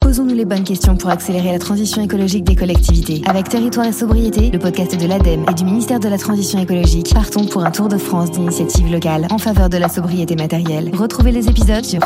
Posons-nous les bonnes questions pour accélérer la transition écologique des collectivités. Avec Territoire et Sobriété, le podcast de l'ADEME et du ministère de la Transition écologique, partons pour un tour de France d'initiatives locales en faveur de la sobriété matérielle. Retrouvez les épisodes sur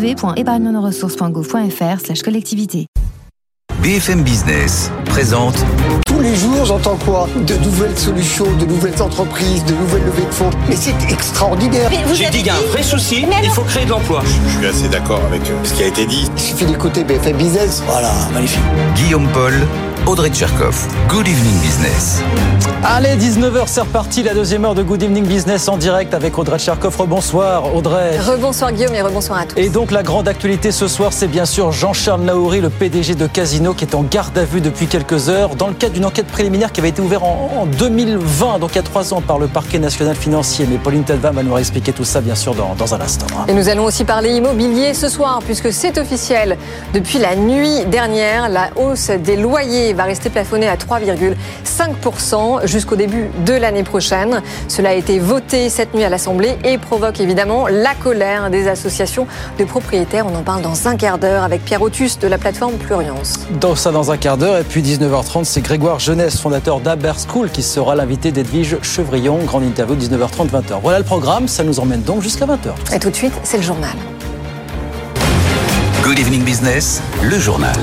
www.épargnenoressources.gouv.fr/collectivité. BFM Business présente. Tous les jours, j'entends quoi ? De nouvelles solutions, de nouvelles entreprises, de nouvelles levées de fonds. Mais c'est extraordinaire. J'ai dit qu'il y a un vrai souci, il faut créer de l'emploi. Je suis assez d'accord avec ce qui a été dit. Il suffit d'écouter BFM Business. Voilà, magnifique. Guillaume Paul, Audrey Tcherkov. Good Evening Business. Allez, 19h, c'est reparti, la deuxième heure de Good Evening Business en direct avec Audrey Tcherkov. Rebonsoir Audrey. Rebonsoir Guillaume et rebonsoir à tous. Et donc la grande actualité ce soir, c'est bien sûr Jean-Charles Naouri, le PDG de Casino, qui est en garde à vue depuis quelques heures dans le cadre d'une enquête préliminaire qui avait été ouverte en 2020, donc il y a 3 ans, par le parquet national financier. Mais Pauline Tadeva va nous expliquer tout ça bien sûr dans un instant. Et nous allons aussi parler immobilier ce soir, puisque c'est officiel. Depuis la nuit dernière, la hausse des loyers va rester plafonnée à 3,5% jusqu'au début de l'année prochaine. Cela a été voté cette nuit à l'Assemblée et provoque évidemment la colère des associations de propriétaires. On en parle dans un quart d'heure avec Pierre Autus de la plateforme Pluriance. Dans un quart d'heure. Et puis 19h30, c'est Grégoire Jeunesse, fondateur d'Aber School, qui sera l'invité d'Edwige Chevrillon. Grande interview, 19h30, 20h. Voilà le programme, ça nous emmène donc jusqu'à 20h. Et tout de suite, c'est le journal. Good Evening Business, le journal.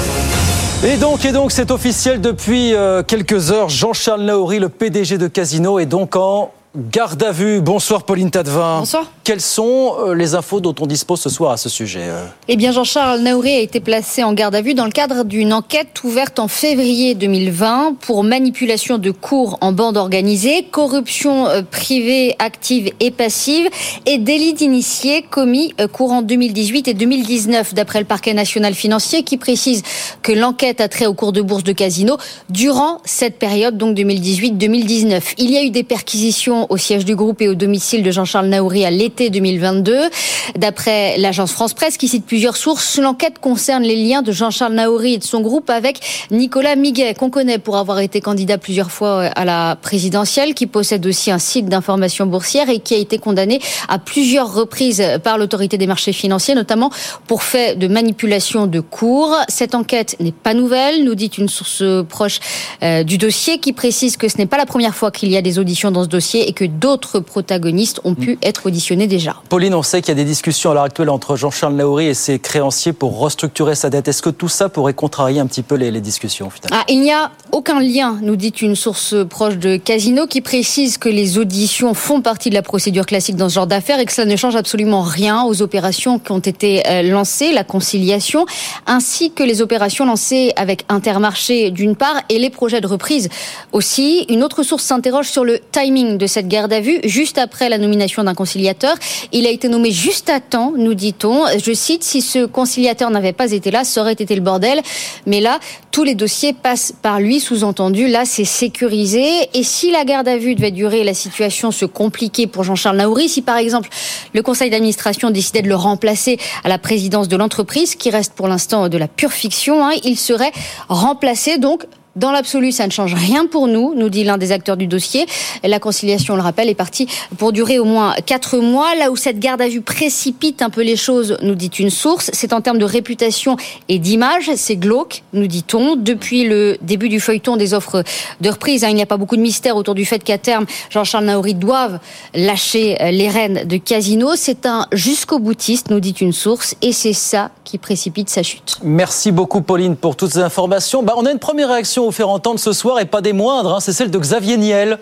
Et donc, c'est officiel depuis quelques heures. Jean-Charles Naouri, le PDG de Casino, est donc en garde à vue. Bonsoir Pauline Tadeva. Bonsoir. Quelles sont les infos dont on dispose ce soir à ce sujet ? Eh bien, Jean-Charles Naouri a été placé en garde à vue dans le cadre d'une enquête ouverte en février 2020 pour manipulation de cours en bande organisée, corruption privée active et passive et délit d'initié commis courant 2018 et 2019 d'après le parquet national financier qui précise que l'enquête a trait au cours de bourse de Casino durant cette période, donc 2018-2019. Il y a eu des perquisitions au siège du groupe et au domicile de Jean-Charles Naouri à l'été 2022. D'après l'agence France Presse, qui cite plusieurs sources, l'enquête concerne les liens de Jean-Charles Naouri et de son groupe avec Nicolas Miguet, qu'on connaît pour avoir été candidat plusieurs fois à la présidentielle, qui possède aussi un site d'information boursière et qui a été condamné à plusieurs reprises par l'autorité des marchés financiers, notamment pour fait de manipulation de cours. Cette enquête n'est pas nouvelle, nous dit une source proche du dossier, qui précise que ce n'est pas la première fois qu'il y a des auditions dans ce dossier et que d'autres protagonistes ont pu être auditionnés déjà. Pauline, on sait qu'il y a des discussions à l'heure actuelle entre Jean-Charles Naouri et ses créanciers pour restructurer sa dette. Est-ce que tout ça pourrait contrarier un petit peu les discussions finalement ? Il n'y a aucun lien, nous dit une source proche de Casino, qui précise que les auditions font partie de la procédure classique dans ce genre d'affaires et que cela ne change absolument rien aux opérations qui ont été lancées, la conciliation, ainsi que les opérations lancées avec Intermarché d'une part et les projets de reprise aussi. Une autre source s'interroge sur le timing de cette garde à vue, juste après la nomination d'un conciliateur. Il a été nommé juste à temps, nous dit-on. Je cite, si ce conciliateur n'avait pas été là, ça aurait été le bordel. Mais là, tous les dossiers passent par lui, sous-entendu. Là, c'est sécurisé. Et si la garde à vue devait durer, la situation se compliquait pour Jean-Charles Naouri. Si, par exemple, le conseil d'administration décidait de le remplacer à la présidence de l'entreprise, qui reste pour l'instant de la pure fiction, il serait remplacé donc. Dans l'absolu, ça ne change rien pour nous, nous dit l'un des acteurs du dossier. La conciliation, on le rappelle, est partie pour durer au moins 4 mois. Là où cette garde à vue précipite un peu les choses, nous dit une source, c'est en termes de réputation et d'image. C'est glauque, nous dit-on. Depuis le début du feuilleton des offres de reprise, il n'y a pas beaucoup de mystère autour du fait qu'à terme, Jean-Charles Naouri doive lâcher les rênes de Casino. C'est un jusqu'au boutiste, nous dit une source, et c'est ça qui précipite sa chute. Merci beaucoup Pauline pour toutes ces informations. On a une première réaction à vous faire entendre ce soir, et pas des moindres, c'est celle de Xavier Niel,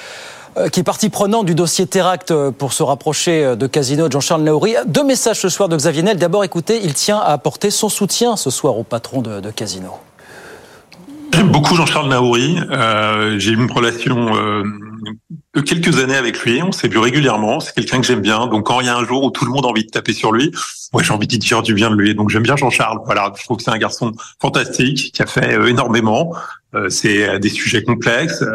qui est partie prenante du dossier Teract pour se rapprocher de Casino de Jean-Charles Naouri. 2 messages ce soir de Xavier Niel. D'abord, écoutez, il tient à apporter son soutien ce soir au patron de Casino. J'aime beaucoup Jean-Charles Naouri. J'ai eu une relation de quelques années avec lui. On s'est vu régulièrement. C'est quelqu'un que j'aime bien. Donc, quand il y a un jour où tout le monde a envie de taper sur lui, j'ai envie de dire du bien de lui. Donc, j'aime bien Jean-Charles. Voilà, je trouve que c'est un garçon fantastique qui a fait énormément. C'est des sujets complexes.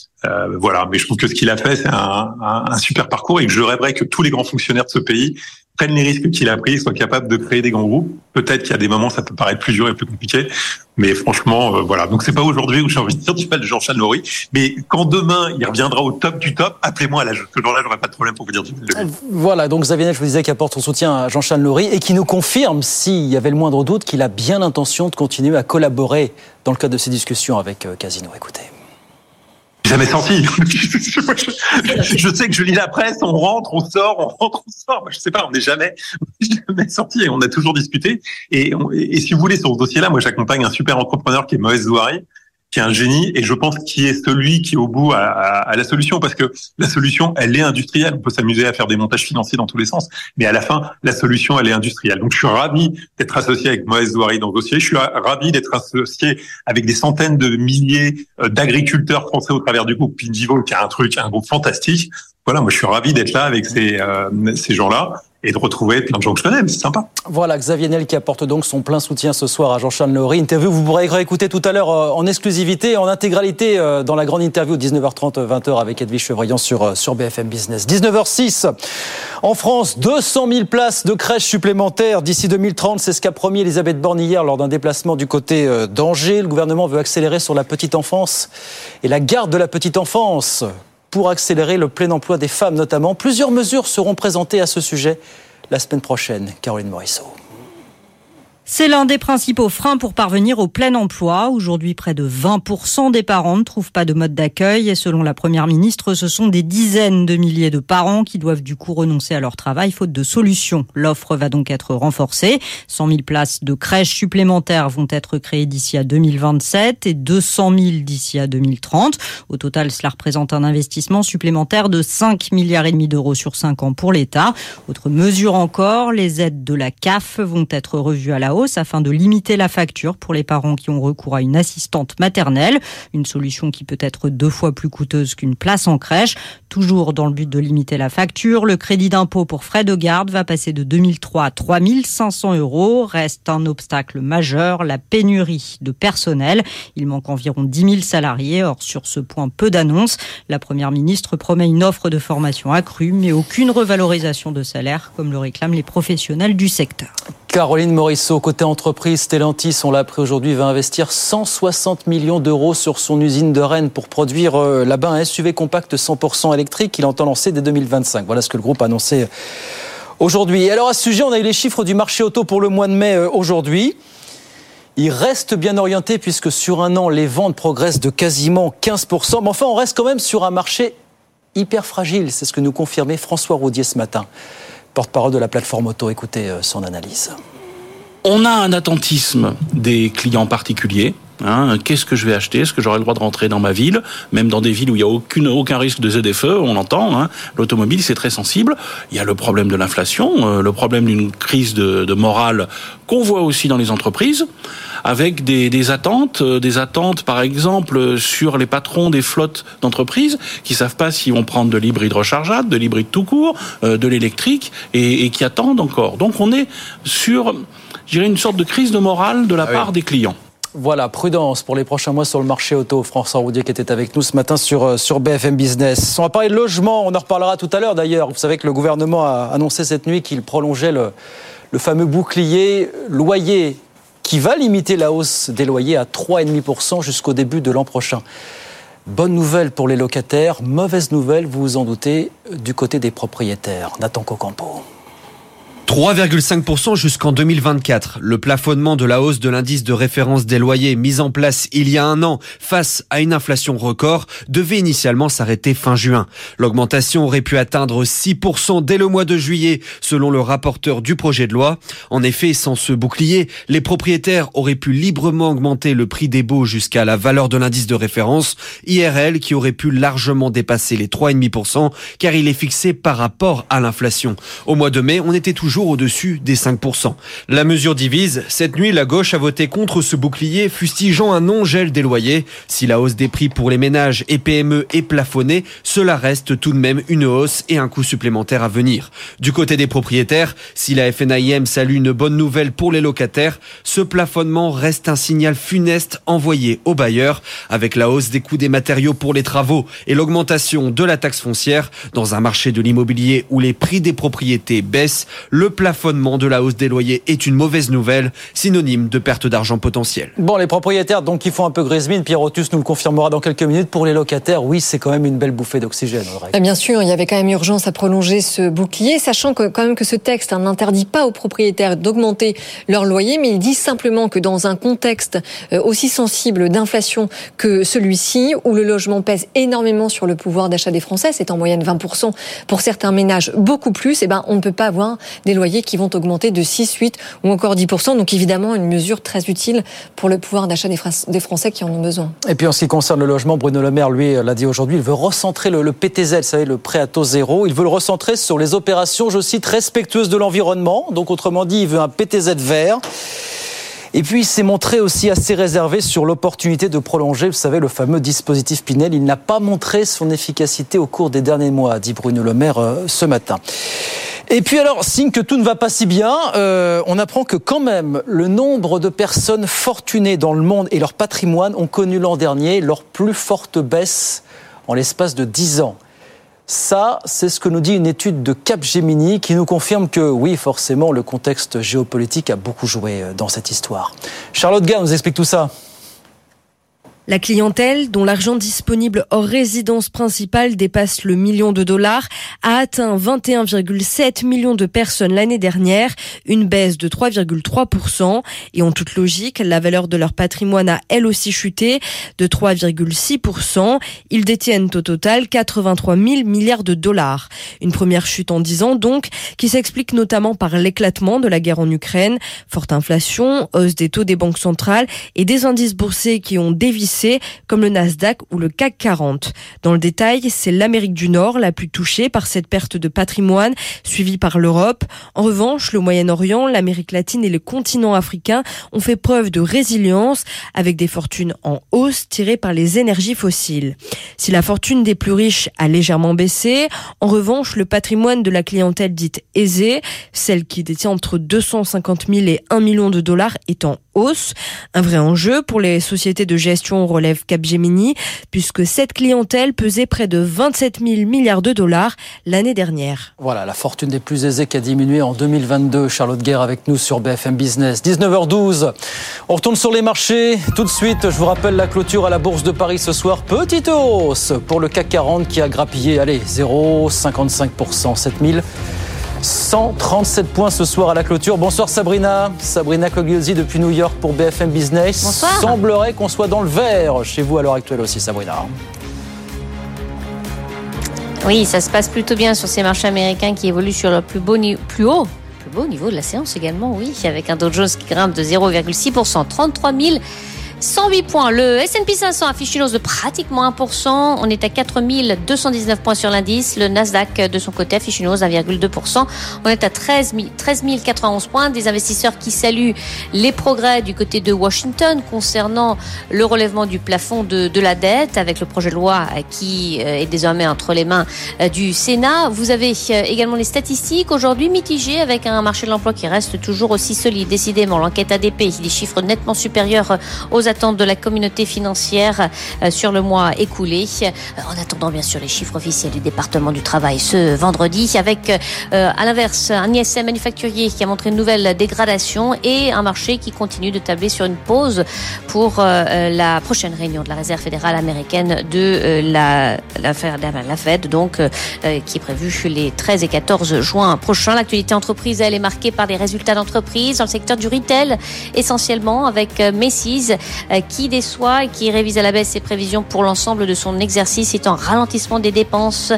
Voilà, mais je trouve que ce qu'il a fait, c'est un super parcours et que je rêverais que tous les grands fonctionnaires de ce pays prenne les risques qu'il a pris, soit capable de créer des grands groupes. Peut-être qu'il y a des moments, ça peut paraître plus dur et plus compliqué, mais franchement, voilà. Donc c'est pas aujourd'hui où j'ai envie de dire du mal de Jean-Charles Naury, mais quand demain il reviendra au top du top, appelez-moi à l'âge. Ce jour-là, j'aurai pas de problème pour vous dire du mal de lui. Voilà, donc Xavier Niel, je vous disais, qui apporte son soutien à Jean-Charles Naury et qui nous confirme, s'il y avait le moindre doute, qu'il a bien l'intention de continuer à collaborer dans le cadre de ces discussions avec Casino. Écoutez. Jamais senti. Je sais que je lis la presse, on rentre, on sort. Moi, je sais pas, on n'est jamais sorti et on a toujours discuté. Et si vous voulez, sur ce dossier-là, moi, j'accompagne un super entrepreneur qui est Moez Zouhari, qui est un génie, et je pense qu'il est celui qui est au bout à la solution, parce que la solution, elle est industrielle. On peut s'amuser à faire des montages financiers dans tous les sens, mais à la fin, la solution, elle est industrielle. Donc, je suis ravi d'être associé avec Moez Zouhari dans ce dossier. Je suis ravi d'être associé avec des centaines de milliers d'agriculteurs français au travers du groupe Pingivo, qui est un groupe fantastique. Voilà, moi, je suis ravi d'être là avec ces gens-là. Et de retrouver plein de gens que je connais, c'est sympa. Voilà, Xavier Niel qui apporte donc son plein soutien ce soir à Jean-Charles Naury. Interview, vous pourrez réécouter tout à l'heure en exclusivité, en intégralité dans la grande interview 19h30, 20h avec Edwige Chevrillon sur BFM Business. 19h06, en France, 200 000 places de crèches supplémentaires d'ici 2030. C'est ce qu'a promis Elisabeth Borne hier lors d'un déplacement du côté d'Angers. Le gouvernement veut accélérer sur la petite enfance et la garde de la petite enfance, pour accélérer le plein emploi des femmes notamment. Plusieurs mesures seront présentées à ce sujet la semaine prochaine. Caroline Morisseau. C'est l'un des principaux freins pour parvenir au plein emploi. Aujourd'hui, près de 20% des parents ne trouvent pas de mode d'accueil. Et selon la Première ministre, ce sont des dizaines de milliers de parents qui doivent du coup renoncer à leur travail faute de solution. L'offre va donc être renforcée. 100 000 places de crèches supplémentaires vont être créées d'ici à 2027 et 200 000 d'ici à 2030. Au total, cela représente un investissement supplémentaire de 5,5 milliards d'euros sur 5 ans pour l'État. Autre mesure encore, les aides de la CAF vont être revues à la hausse afin de limiter la facture pour les parents qui ont recours à une assistante maternelle. Une solution qui peut être 2 fois plus coûteuse qu'une place en crèche. Toujours dans le but de limiter la facture, le crédit d'impôt pour frais de garde va passer de 2 300 à 3 500 euros. Reste un obstacle majeur, la pénurie de personnel. Il manque environ 10 000 salariés. Or, sur ce point, peu d'annonces. La Première ministre promet une offre de formation accrue, mais aucune revalorisation de salaire, comme le réclament les professionnels du secteur. Caroline Morisseau, côté entreprise, Stellantis, on l'a appris aujourd'hui, va investir 160 millions d'euros sur son usine de Rennes pour produire là-bas un SUV compact 100% électrique qu'il entend lancer dès 2025. Voilà ce que le groupe a annoncé aujourd'hui. Et alors à ce sujet, on a eu les chiffres du marché auto pour le mois de mai aujourd'hui. Il reste bien orienté puisque sur un an, les ventes progressent de quasiment 15%. Mais enfin, on reste quand même sur un marché hyper fragile. C'est ce que nous confirmait François Roudier ce matin, porte-parole de la plateforme auto. Écoutez son analyse. On a un attentisme des clients particuliers. Qu'est-ce que je vais acheter ? Est-ce que j'aurai le droit de rentrer dans ma ville ? Même dans des villes où il n'y a aucun risque de ZFE, on l'entend. L'automobile, c'est très sensible. Il y a le problème de l'inflation, le problème d'une crise de morale qu'on voit aussi dans les entreprises, avec des attentes par exemple sur les patrons des flottes d'entreprises qui savent pas s'ils vont prendre de l'hybride rechargeable, de l'hybride tout court, de l'électrique et qui attendent encore. Donc on est sur, je dirais, une sorte de crise de morale de la part des clients. Voilà, prudence pour les prochains mois sur le marché auto. François Roudier qui était avec nous ce matin sur BFM Business. On va parler de logement, on en reparlera tout à l'heure d'ailleurs. Vous savez que le gouvernement a annoncé cette nuit qu'il prolongeait le fameux bouclier loyer qui va limiter la hausse des loyers à 3,5% jusqu'au début de l'an prochain. Bonne nouvelle pour les locataires, mauvaise nouvelle, vous vous en doutez, du côté des propriétaires. Nathan Cocampo. 3,5% jusqu'en 2024. Le plafonnement de la hausse de l'indice de référence des loyers mis en place il y a un an face à une inflation record devait initialement s'arrêter fin juin. L'augmentation aurait pu atteindre 6% dès le mois de juillet selon le rapporteur du projet de loi. En effet, sans ce bouclier, les propriétaires auraient pu librement augmenter le prix des baux jusqu'à la valeur de l'indice de référence, IRL, qui aurait pu largement dépasser les 3,5% car il est fixé par rapport à l'inflation. Au mois de mai, on était toujours au-dessus des 5%. La mesure divise. Cette nuit, la gauche a voté contre ce bouclier, fustigeant un non-gel des loyers. Si la hausse des prix pour les ménages et PME est plafonnée, cela reste tout de même une hausse et un coût supplémentaire à venir. Du côté des propriétaires, si la FNAIM salue une bonne nouvelle pour les locataires, ce plafonnement reste un signal funeste envoyé aux bailleurs. Avec la hausse des coûts des matériaux pour les travaux et l'augmentation de la taxe foncière, dans un marché de l'immobilier où les prix des propriétés baissent, le Le plafonnement de la hausse des loyers est une mauvaise nouvelle, synonyme de perte d'argent potentielle. Bon, les propriétaires, donc, qui font un peu grise mine, Pierre Otus nous le confirmera dans quelques minutes. Pour les locataires, oui, c'est quand même une belle bouffée d'oxygène. Bien sûr, il y avait quand même urgence à prolonger ce bouclier, sachant que, quand même, que ce texte n'interdit pas aux propriétaires d'augmenter leur loyer, mais il dit simplement que dans un contexte aussi sensible d'inflation que celui-ci, où le logement pèse énormément sur le pouvoir d'achat des Français, c'est en moyenne 20%, pour certains ménages beaucoup plus, on ne peut pas avoir des loyers qui vont augmenter de 6, 8 ou encore 10%. Donc évidemment, une mesure très utile pour le pouvoir d'achat des Français qui en ont besoin. Et puis en ce qui concerne le logement, Bruno Le Maire, lui, l'a dit aujourd'hui, il veut recentrer le PTZ, vous savez, le prêt à taux zéro. Il veut le recentrer sur les opérations, je cite, respectueuses de l'environnement. Donc autrement dit, il veut un PTZ vert. Et puis, il s'est montré aussi assez réservé sur l'opportunité de prolonger, vous savez, le fameux dispositif Pinel. Il n'a pas montré son efficacité au cours des derniers mois, dit Bruno Le Maire ce matin. Et puis alors, signe que tout ne va pas si bien, on apprend que quand même, le nombre de personnes fortunées dans le monde et leur patrimoine ont connu l'an dernier leur plus forte baisse en l'espace de 10 ans. Ça, c'est ce que nous dit une étude de Capgemini qui nous confirme que, oui, forcément, le contexte géopolitique a beaucoup joué dans cette histoire. Charlotte Gard nous explique tout ça. La clientèle, dont l'argent disponible hors résidence principale dépasse le $1 million, a atteint 21,7 millions de personnes l'année dernière, une baisse de 3,3%. Et en toute logique, la valeur de leur patrimoine a elle aussi chuté de 3,6%. Ils détiennent au total 83 000 milliards de dollars. Une première chute en 10 ans donc, qui s'explique notamment par l'éclatement de la guerre en Ukraine, forte inflation, hausse des taux des banques centrales et des indices boursiers qui ont dévissé, comme le Nasdaq ou le CAC 40. Dans le détail, c'est l'Amérique du Nord la plus touchée par cette perte de patrimoine, suivie par l'Europe. En revanche, le Moyen-Orient, l'Amérique latine et le continent africain ont fait preuve de résilience, avec des fortunes en hausse tirées par les énergies fossiles. Si la fortune des plus riches a légèrement baissé, en revanche, le patrimoine de la clientèle dite aisée, celle qui détient entre 250 000 et $1 million, est en hausse. Un vrai enjeu pour les sociétés de gestion, relève Capgemini, puisque cette clientèle pesait près de 27 000 milliards de dollars l'année dernière. Voilà, la fortune des plus aisés qui a diminué en 2022. Charlotte Guerre avec nous sur BFM Business. 19h12. On retourne sur les marchés. Tout de suite, je vous rappelle la clôture à la Bourse de Paris ce soir. Petite hausse pour le CAC 40 qui a grappillé, 0,55%, 7137 points ce soir à la clôture. Bonsoir Sabrina Cogliosi depuis New York pour BFM Business. Bonsoir. Semblerait qu'on soit dans le vert chez vous à l'heure actuelle aussi, Sabrina. Oui, ça se passe plutôt bien sur ces marchés américains qui évoluent sur leur plus haut niveau de la séance également, oui, avec un Dow Jones qui grimpe de 0,6%, 33 108 points. Le S&P 500 affiche une hausse de pratiquement 1%. On est à 4 219 points sur l'indice. Le Nasdaq, de son côté, affiche une hausse de 1,2%. On est à 13 091 points. Des investisseurs qui saluent les progrès du côté de Washington concernant le relèvement du plafond de la dette avec le projet de loi qui est désormais entre les mains du Sénat. Vous avez également les statistiques aujourd'hui mitigées avec un marché de l'emploi qui reste toujours aussi solide. Décidément, l'enquête ADP, des chiffres nettement supérieurs aux attentes de la communauté financière sur le mois écoulé. En attendant bien sûr les chiffres officiels du département du travail ce vendredi, avec à l'inverse un ISM manufacturier qui a montré une nouvelle dégradation et un marché qui continue de tabler sur une pause pour la prochaine réunion de la Réserve fédérale américaine de la Fed, donc qui est prévue les 13 et 14 juin prochains. L'actualité entreprise, elle est marquée par les résultats d'entreprise dans le secteur du retail essentiellement, avec Macy's qui déçoit et qui révise à la baisse ses prévisions pour l'ensemble de son exercice. C'est un ralentissement des dépenses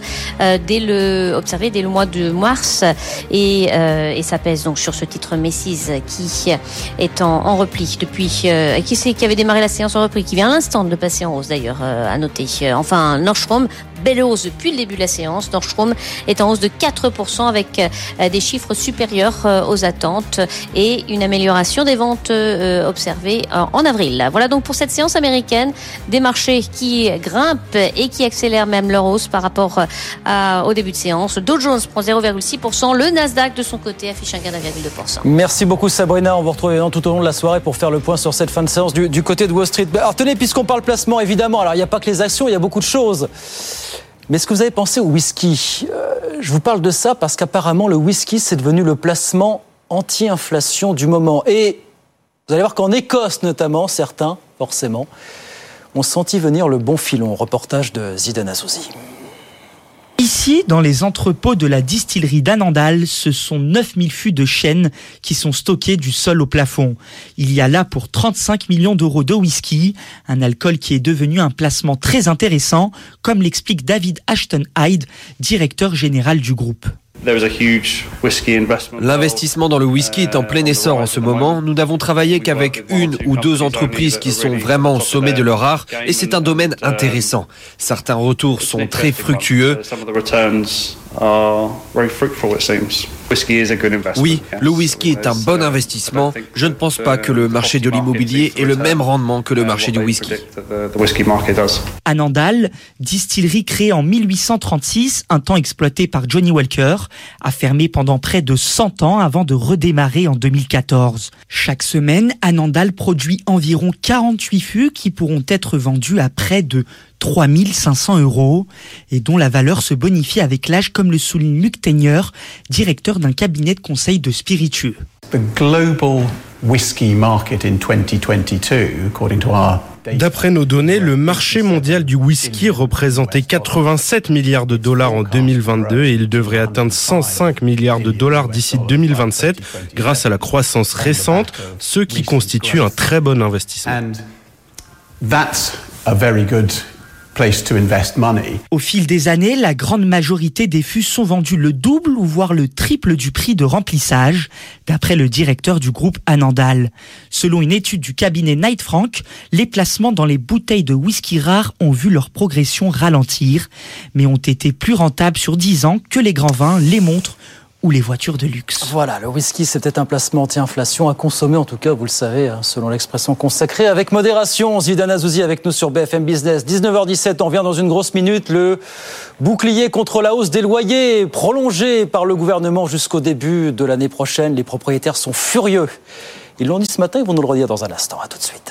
observé dès le mois de mars et ça pèse donc sur ce titre Macy's qui est en repli depuis qui avait démarré la séance en repli, qui vient à l'instant de passer en hausse d'ailleurs, à noter. Enfin, Nordstrom, belle hausse depuis le début de la séance. Nordstrom est en hausse de 4% avec des chiffres supérieurs aux attentes et une amélioration des ventes observées en avril. Voilà donc pour cette séance américaine, des marchés qui grimpent et qui accélèrent même leur hausse par rapport au début de séance. Dow Jones prend 0,6%, le Nasdaq de son côté affiche un gain de 1,2%. Merci beaucoup Sabrina, on vous retrouve tout au long de la soirée pour faire le point sur cette fin de séance du côté de Wall Street. Alors tenez, puisqu'on parle placement évidemment, alors il n'y a pas que les actions, il y a beaucoup de choses. Mais est-ce que vous avez pensé au whisky ? Je vous parle de ça parce qu'apparemment le whisky c'est devenu le placement anti-inflation du moment. Et vous allez voir qu'en Écosse notamment, certains, forcément, ont senti venir le bon filon. Reportage de Zidan Azouzi. Ici, dans les entrepôts de la distillerie d'Annandale, ce sont 9000 fûts de chêne qui sont stockés du sol au plafond. Il y a là pour 35 millions d'euros de whisky, un alcool qui est devenu un placement très intéressant, comme l'explique David Ashton-Hyde, directeur général du groupe. L'investissement dans le whisky est en plein essor en ce moment. Nous n'avons travaillé qu'avec 1 ou 2 entreprises qui sont vraiment au sommet de leur art et c'est un domaine intéressant. Certains retours sont très fructueux. Oui, le whisky est un bon investissement. Je ne pense pas que le marché de l'immobilier ait le même rendement que le marché du whisky. Annandale, distillerie créée en 1836, un temps exploité par Johnny Walker, a fermé pendant près de 100 ans avant de redémarrer en 2014. Chaque semaine, Annandale produit environ 48 fûts qui pourront être vendus à près de 3 500 € et dont la valeur se bonifie avec l'âge, comme le souligne Luc Teigneur, directeur d'un cabinet de conseil de spiritueux. D'après nos données, le marché mondial du whisky représentait 87 milliards de dollars en 2022 et il devrait atteindre 105 milliards de dollars d'ici 2027 grâce à la croissance récente, ce qui constitue un très bon investissement. Au fil des années, la grande majorité des fûts sont vendus le double ou voire le triple du prix de remplissage, d'après le directeur du groupe Annandale. Selon une étude du cabinet Knight Frank, les placements dans les bouteilles de whisky rares ont vu leur progression ralentir, mais ont été plus rentables sur 10 ans que les grands vins, les montres ou les voitures de luxe. Voilà, le whisky, c'est peut-être un placement anti-inflation à consommer, en tout cas, vous le savez, selon l'expression consacrée, avec modération. Zidan Azouzi avec nous sur BFM Business. 19h17, on revient dans une grosse minute. Le bouclier contre la hausse des loyers, prolongé par le gouvernement jusqu'au début de l'année prochaine. Les propriétaires sont furieux. Ils l'ont dit ce matin, ils vont nous le redire dans un instant. À tout de suite.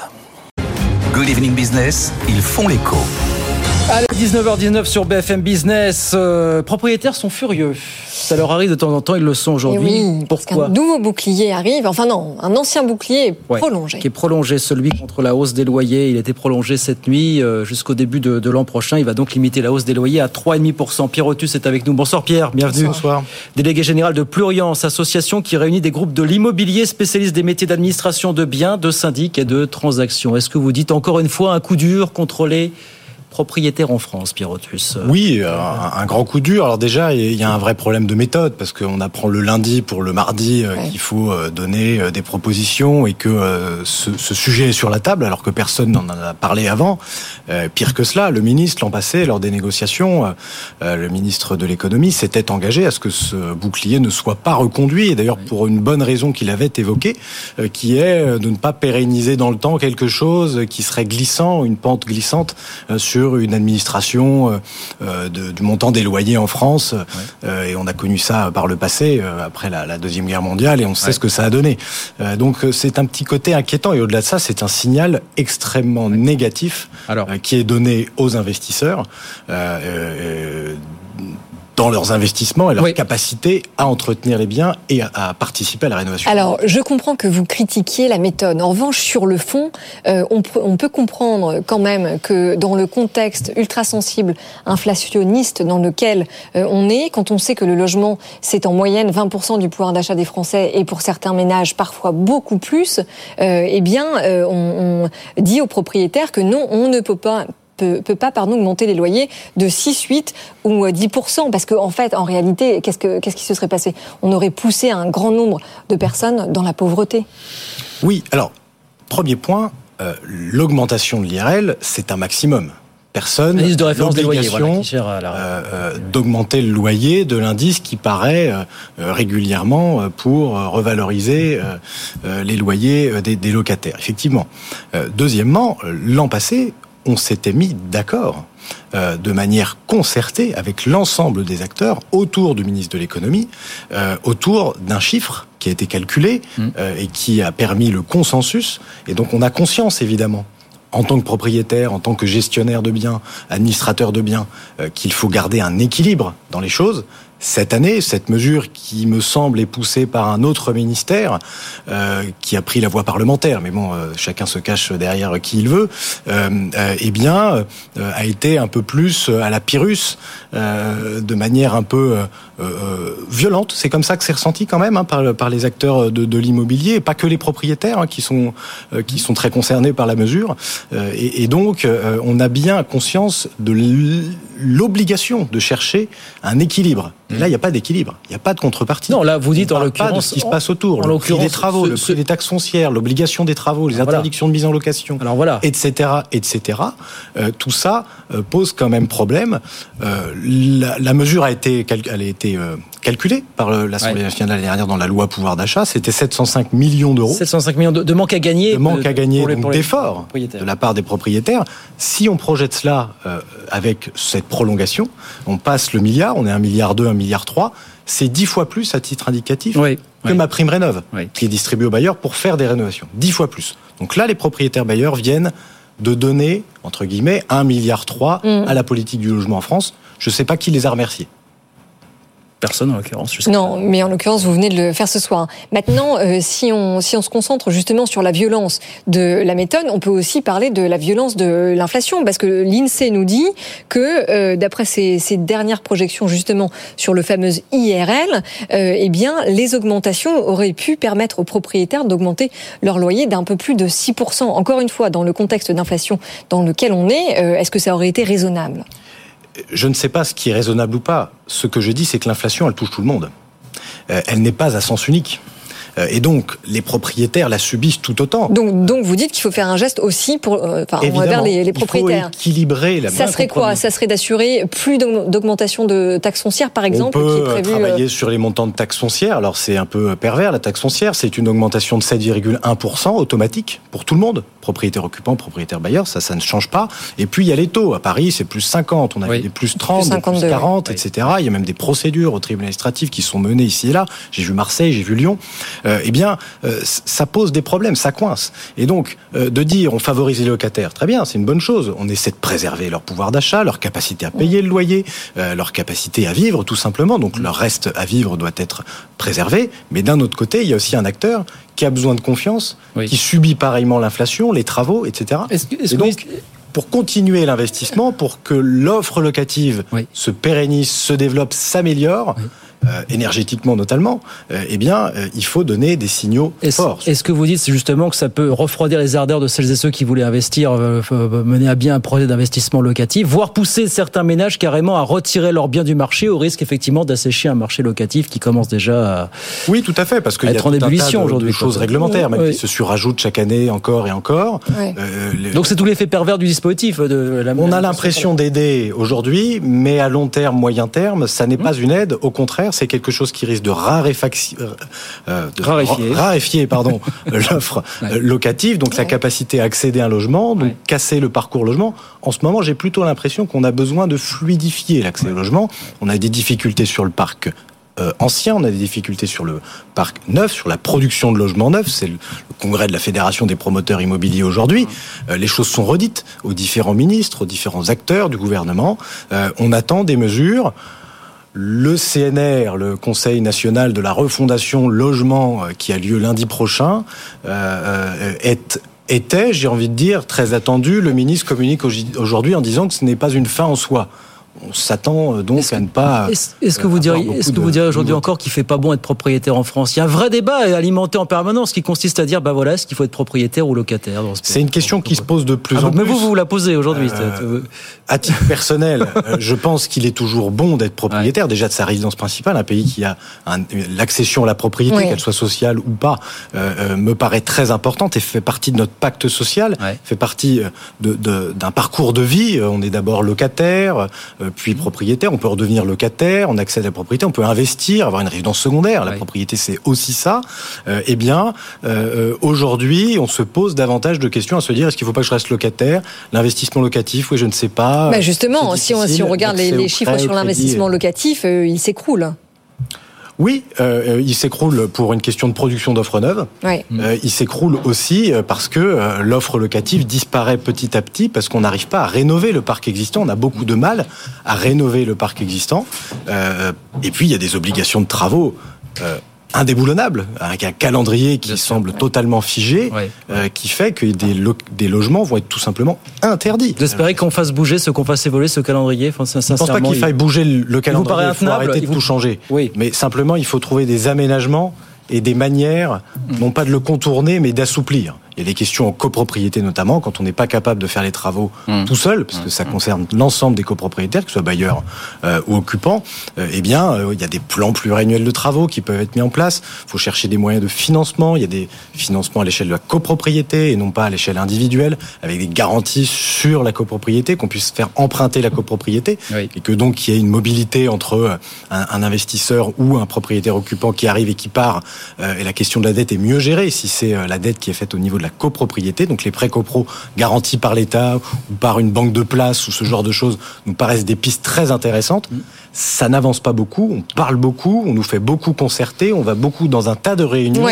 Good Evening Business, ils font l'écho. Allez, 19h19 sur BFM Business. Propriétaires sont furieux. Ça leur arrive de temps en temps, ils le sont aujourd'hui. Oui, pourquoi ? Un nouveau bouclier arrive. Enfin non, un ancien bouclier est prolongé. Qui est prolongé, celui contre la hausse des loyers. Il a été prolongé cette nuit jusqu'au début de l'an prochain. Il va donc limiter la hausse des loyers à 3,5%. Pierre Otus est avec nous. Bonsoir Pierre, bienvenue. Bonsoir. Délégué général de Pluriance, association qui réunit des groupes de l'immobilier spécialistes des métiers d'administration de biens, de syndic et de transactions. Est-ce que vous dites encore une fois un coup dur contre les propriétaires en France, Pierre Otus? Oui, un grand coup dur. Alors déjà, il y a un vrai problème de méthode, parce qu'on apprend le lundi pour le mardi qu'il faut donner des propositions et que ce sujet est sur la table, alors que personne n'en a parlé avant. Pire que cela, le ministre, l'an passé, lors des négociations, le ministre de l'économie s'était engagé à ce que ce bouclier ne soit pas reconduit, et d'ailleurs pour une bonne raison qu'il avait évoquée, qui est de ne pas pérenniser dans le temps quelque chose qui serait glissant, une pente glissante sur une administration du montant des loyers en France. Et on a connu ça par le passé, après la Deuxième Guerre mondiale, et on sait ce que ça a donné. Donc c'est un petit côté inquiétant, et au-delà de ça, c'est un signal extrêmement négatif qui est donné aux investisseurs dans leurs investissements et leur capacité à entretenir les biens et à participer à la rénovation. Alors, je comprends que vous critiquiez la méthode. En revanche, sur le fond, on peut comprendre quand même que dans le contexte ultra sensible, inflationniste dans lequel on est, quand on sait que le logement, c'est en moyenne 20% du pouvoir d'achat des Français, et pour certains ménages, parfois beaucoup plus, on dit aux propriétaires que non, on ne peut pas augmenter les loyers de 6, 8 ou 10%, parce qu'en fait, en réalité, qu'est-ce qui se serait passé ? On aurait poussé un grand nombre de personnes dans la pauvreté. Oui, alors, premier point, l'augmentation de l'IRL, c'est un maximum. Personne n'a l'obligation d'augmenter le loyer de l'indice qui paraît régulièrement pour revaloriser les loyers des locataires. Effectivement. Deuxièmement, l'an passé, on s'était mis d'accord de manière concertée avec l'ensemble des acteurs autour du ministre de l'économie, autour d'un chiffre qui a été calculé et qui a permis le consensus. Et donc on a conscience, évidemment, en tant que propriétaire, en tant que gestionnaire de biens, administrateur de biens, qu'il faut garder un équilibre dans les choses. Cette année, cette mesure qui me semble est poussée par un autre ministère qui a pris la voie parlementaire, mais bon, chacun se cache derrière qui il veut, a été un peu plus à la Pyrrhus, de manière un peu violente. C'est comme ça que c'est ressenti quand même par les acteurs de l'immobilier, et pas que les propriétaires qui sont très concernés par la mesure. Et donc, on a bien conscience de l'obligation de chercher un équilibre. Et là, il n'y a pas d'équilibre, il n'y a pas de contrepartie. Non, là, vous dites en l'occurrence... pas de ce qui se passe autour, le prix des travaux, le prix des taxes foncières, l'obligation des travaux, les interdictions de mise en location, etc., etc. Tout ça pose quand même problème. La mesure a été calculée par l'Assemblée nationale l'année dernière dans la loi pouvoir d'achat. C'était 705 millions d'euros. 705 millions de manque à gagner. De manque à gagner, donc d'efforts de la part des propriétaires. Si on projette cela avec cette prolongation, on passe le milliard, on est 1,2 milliard, 1,3 milliard, c'est 10 fois plus à titre indicatif que ma prime rénov, qui est distribuée aux bailleurs pour faire des rénovations. 10 fois plus. Donc là, les propriétaires bailleurs viennent de donner, entre guillemets, 1,3 milliard à la politique du logement en France. Je ne sais pas qui les a remerciés. Personne en l'occurrence. Non, mais en l'occurrence, vous venez de le faire ce soir. Maintenant, si on se concentre justement sur la violence de la méthode, on peut aussi parler de la violence de l'inflation, parce que l'INSEE nous dit que, d'après ses dernières projections justement sur le fameux IRL, les augmentations auraient pu permettre aux propriétaires d'augmenter leur loyer d'un peu plus de 6%. Encore une fois, dans le contexte d'inflation dans lequel on est, est-ce que ça aurait été raisonnable ? Je ne sais pas ce qui est raisonnable ou pas. Ce que je dis, c'est que l'inflation, elle touche tout le monde. Elle n'est pas à sens unique. Et donc, les propriétaires la subissent tout autant. Donc vous dites qu'il faut faire un geste aussi envers les propriétaires. Il faut équilibrer la Ça serait quoi ? Ça serait d'assurer plus d'augmentation de taxes foncières, par exemple, qui est prévu. On peut travailler sur les montants de taxes foncières. Alors, c'est un peu pervers, la taxe foncière. C'est une augmentation de 7,1% automatique pour tout le monde. Propriétaire occupant, propriétaire bailleur, ça ne change pas. Et puis, il y a les taux. À Paris, c'est plus 50. On a des plus 30, des plus 40, etc. Il y a même des procédures au tribunal administratif qui sont menées ici et là. J'ai vu Marseille, j'ai vu Lyon. Ça pose des problèmes, ça coince. Et donc, de dire on favorise les locataires, très bien, c'est une bonne chose. On essaie de préserver leur pouvoir d'achat, leur capacité à payer le loyer, leur capacité à vivre, tout simplement. Donc, leur reste à vivre doit être préservé. Mais d'un autre côté, il y a aussi un acteur qui a besoin de confiance, qui subit pareillement l'inflation, les travaux, etc. Et donc, pour continuer l'investissement, pour que l'offre locative se pérennise, se développe, s'améliore, énergétiquement notamment, il faut donner des signaux forts. Est-ce que vous dites justement que ça peut refroidir les ardeurs de celles et ceux qui voulaient investir, mener à bien un projet d'investissement locatif, voire pousser certains ménages carrément à retirer leurs biens du marché au risque effectivement d'assécher un marché locatif qui commence déjà à Oui, tout à fait, parce qu'il y a tout un tas de choses réglementaires, même qui se surajoutent chaque année encore et encore. Donc c'est tout l'effet pervers du dispositif. On a l'impression d'aider aujourd'hui, mais à long terme, moyen terme, ça n'est pas une aide, au contraire, c'est quelque chose qui risque de raréfier l'offre locative, donc la capacité à accéder à un logement, donc casser le parcours logement. En ce moment, j'ai plutôt l'impression qu'on a besoin de fluidifier l'accès au logement. On a des difficultés sur le parc ancien, on a des difficultés sur le parc neuf, sur la production de logements neufs. C'est le congrès de la Fédération des promoteurs immobiliers aujourd'hui. Les choses sont redites aux différents ministres, aux différents acteurs du gouvernement. On attend des mesures. Le CNR, le Conseil national de la refondation logement, qui a lieu lundi prochain, était, j'ai envie de dire, très attendu. Le ministre communique aujourd'hui en disant que ce n'est pas une fin en soi. On s'attend donc à ne pas. Est-ce que vous diriez aujourd'hui encore qu'il fait pas bon être propriétaire en France ? Il y a un vrai débat alimenté en permanence qui consiste à dire est-ce qu'il faut être propriétaire ou locataire dans ce pays ? C'est une question qui se pose de plus en plus. Mais vous la posez aujourd'hui. À titre personnel, je pense qu'il est toujours bon d'être propriétaire, déjà de sa résidence principale. Un pays qui a l'accession à la propriété, qu'elle soit sociale ou pas, me paraît très importante et fait partie de notre pacte social, fait partie d'un parcours de vie. On est d'abord locataire, puis propriétaire, on peut redevenir locataire, on accède à la propriété, on peut investir, avoir une résidence secondaire. La propriété, c'est aussi ça. Aujourd'hui, on se pose davantage de questions à se dire, est-ce qu'il ne faut pas que je reste locataire ? L'investissement locatif, oui, je ne sais pas. Justement, si on regarde les chiffres sur l'investissement locatif, il s'écroule. Oui, il s'écroule pour une question de production d'offres neuves. Oui. Il s'écroule aussi parce que l'offre locative disparaît petit à petit parce qu'on n'arrive pas à rénover le parc existant. On a beaucoup de mal à rénover le parc existant. Et puis, il y a des obligations de travaux indéboulonnable, avec un calendrier qui semble totalement figé, qui fait que des logements vont être tout simplement interdits. J'espérais qu'on fasse bouger ce qu'on fasse évoluer ce calendrier. Enfin, je ne pense pas qu'il faille bouger le calendrier, il faut arrêter de tout changer. Oui. Mais simplement, il faut trouver des aménagements et des manières, non pas de le contourner, mais d'assouplir. Il y a des questions en copropriété notamment, quand on n'est pas capable de faire les travaux tout seul, parce que ça concerne l'ensemble des copropriétaires, que ce soit bailleurs ou occupants, il y a des plans pluriannuels de travaux qui peuvent être mis en place. Il faut chercher des moyens de financement. Il y a des financements à l'échelle de la copropriété et non pas à l'échelle individuelle, avec des garanties sur la copropriété, qu'on puisse faire emprunter la copropriété, et que donc il y ait une mobilité entre un investisseur ou un propriétaire occupant qui arrive et qui part, et la question de la dette est mieux gérée si c'est la dette qui est faite au niveau de la copropriété, donc les prêts copro garantis par l'État ou par une banque de place ou ce genre de choses nous paraissent des pistes très intéressantes. Ça n'avance pas beaucoup, on parle beaucoup, on nous fait beaucoup concerter, on va beaucoup dans un tas de réunions,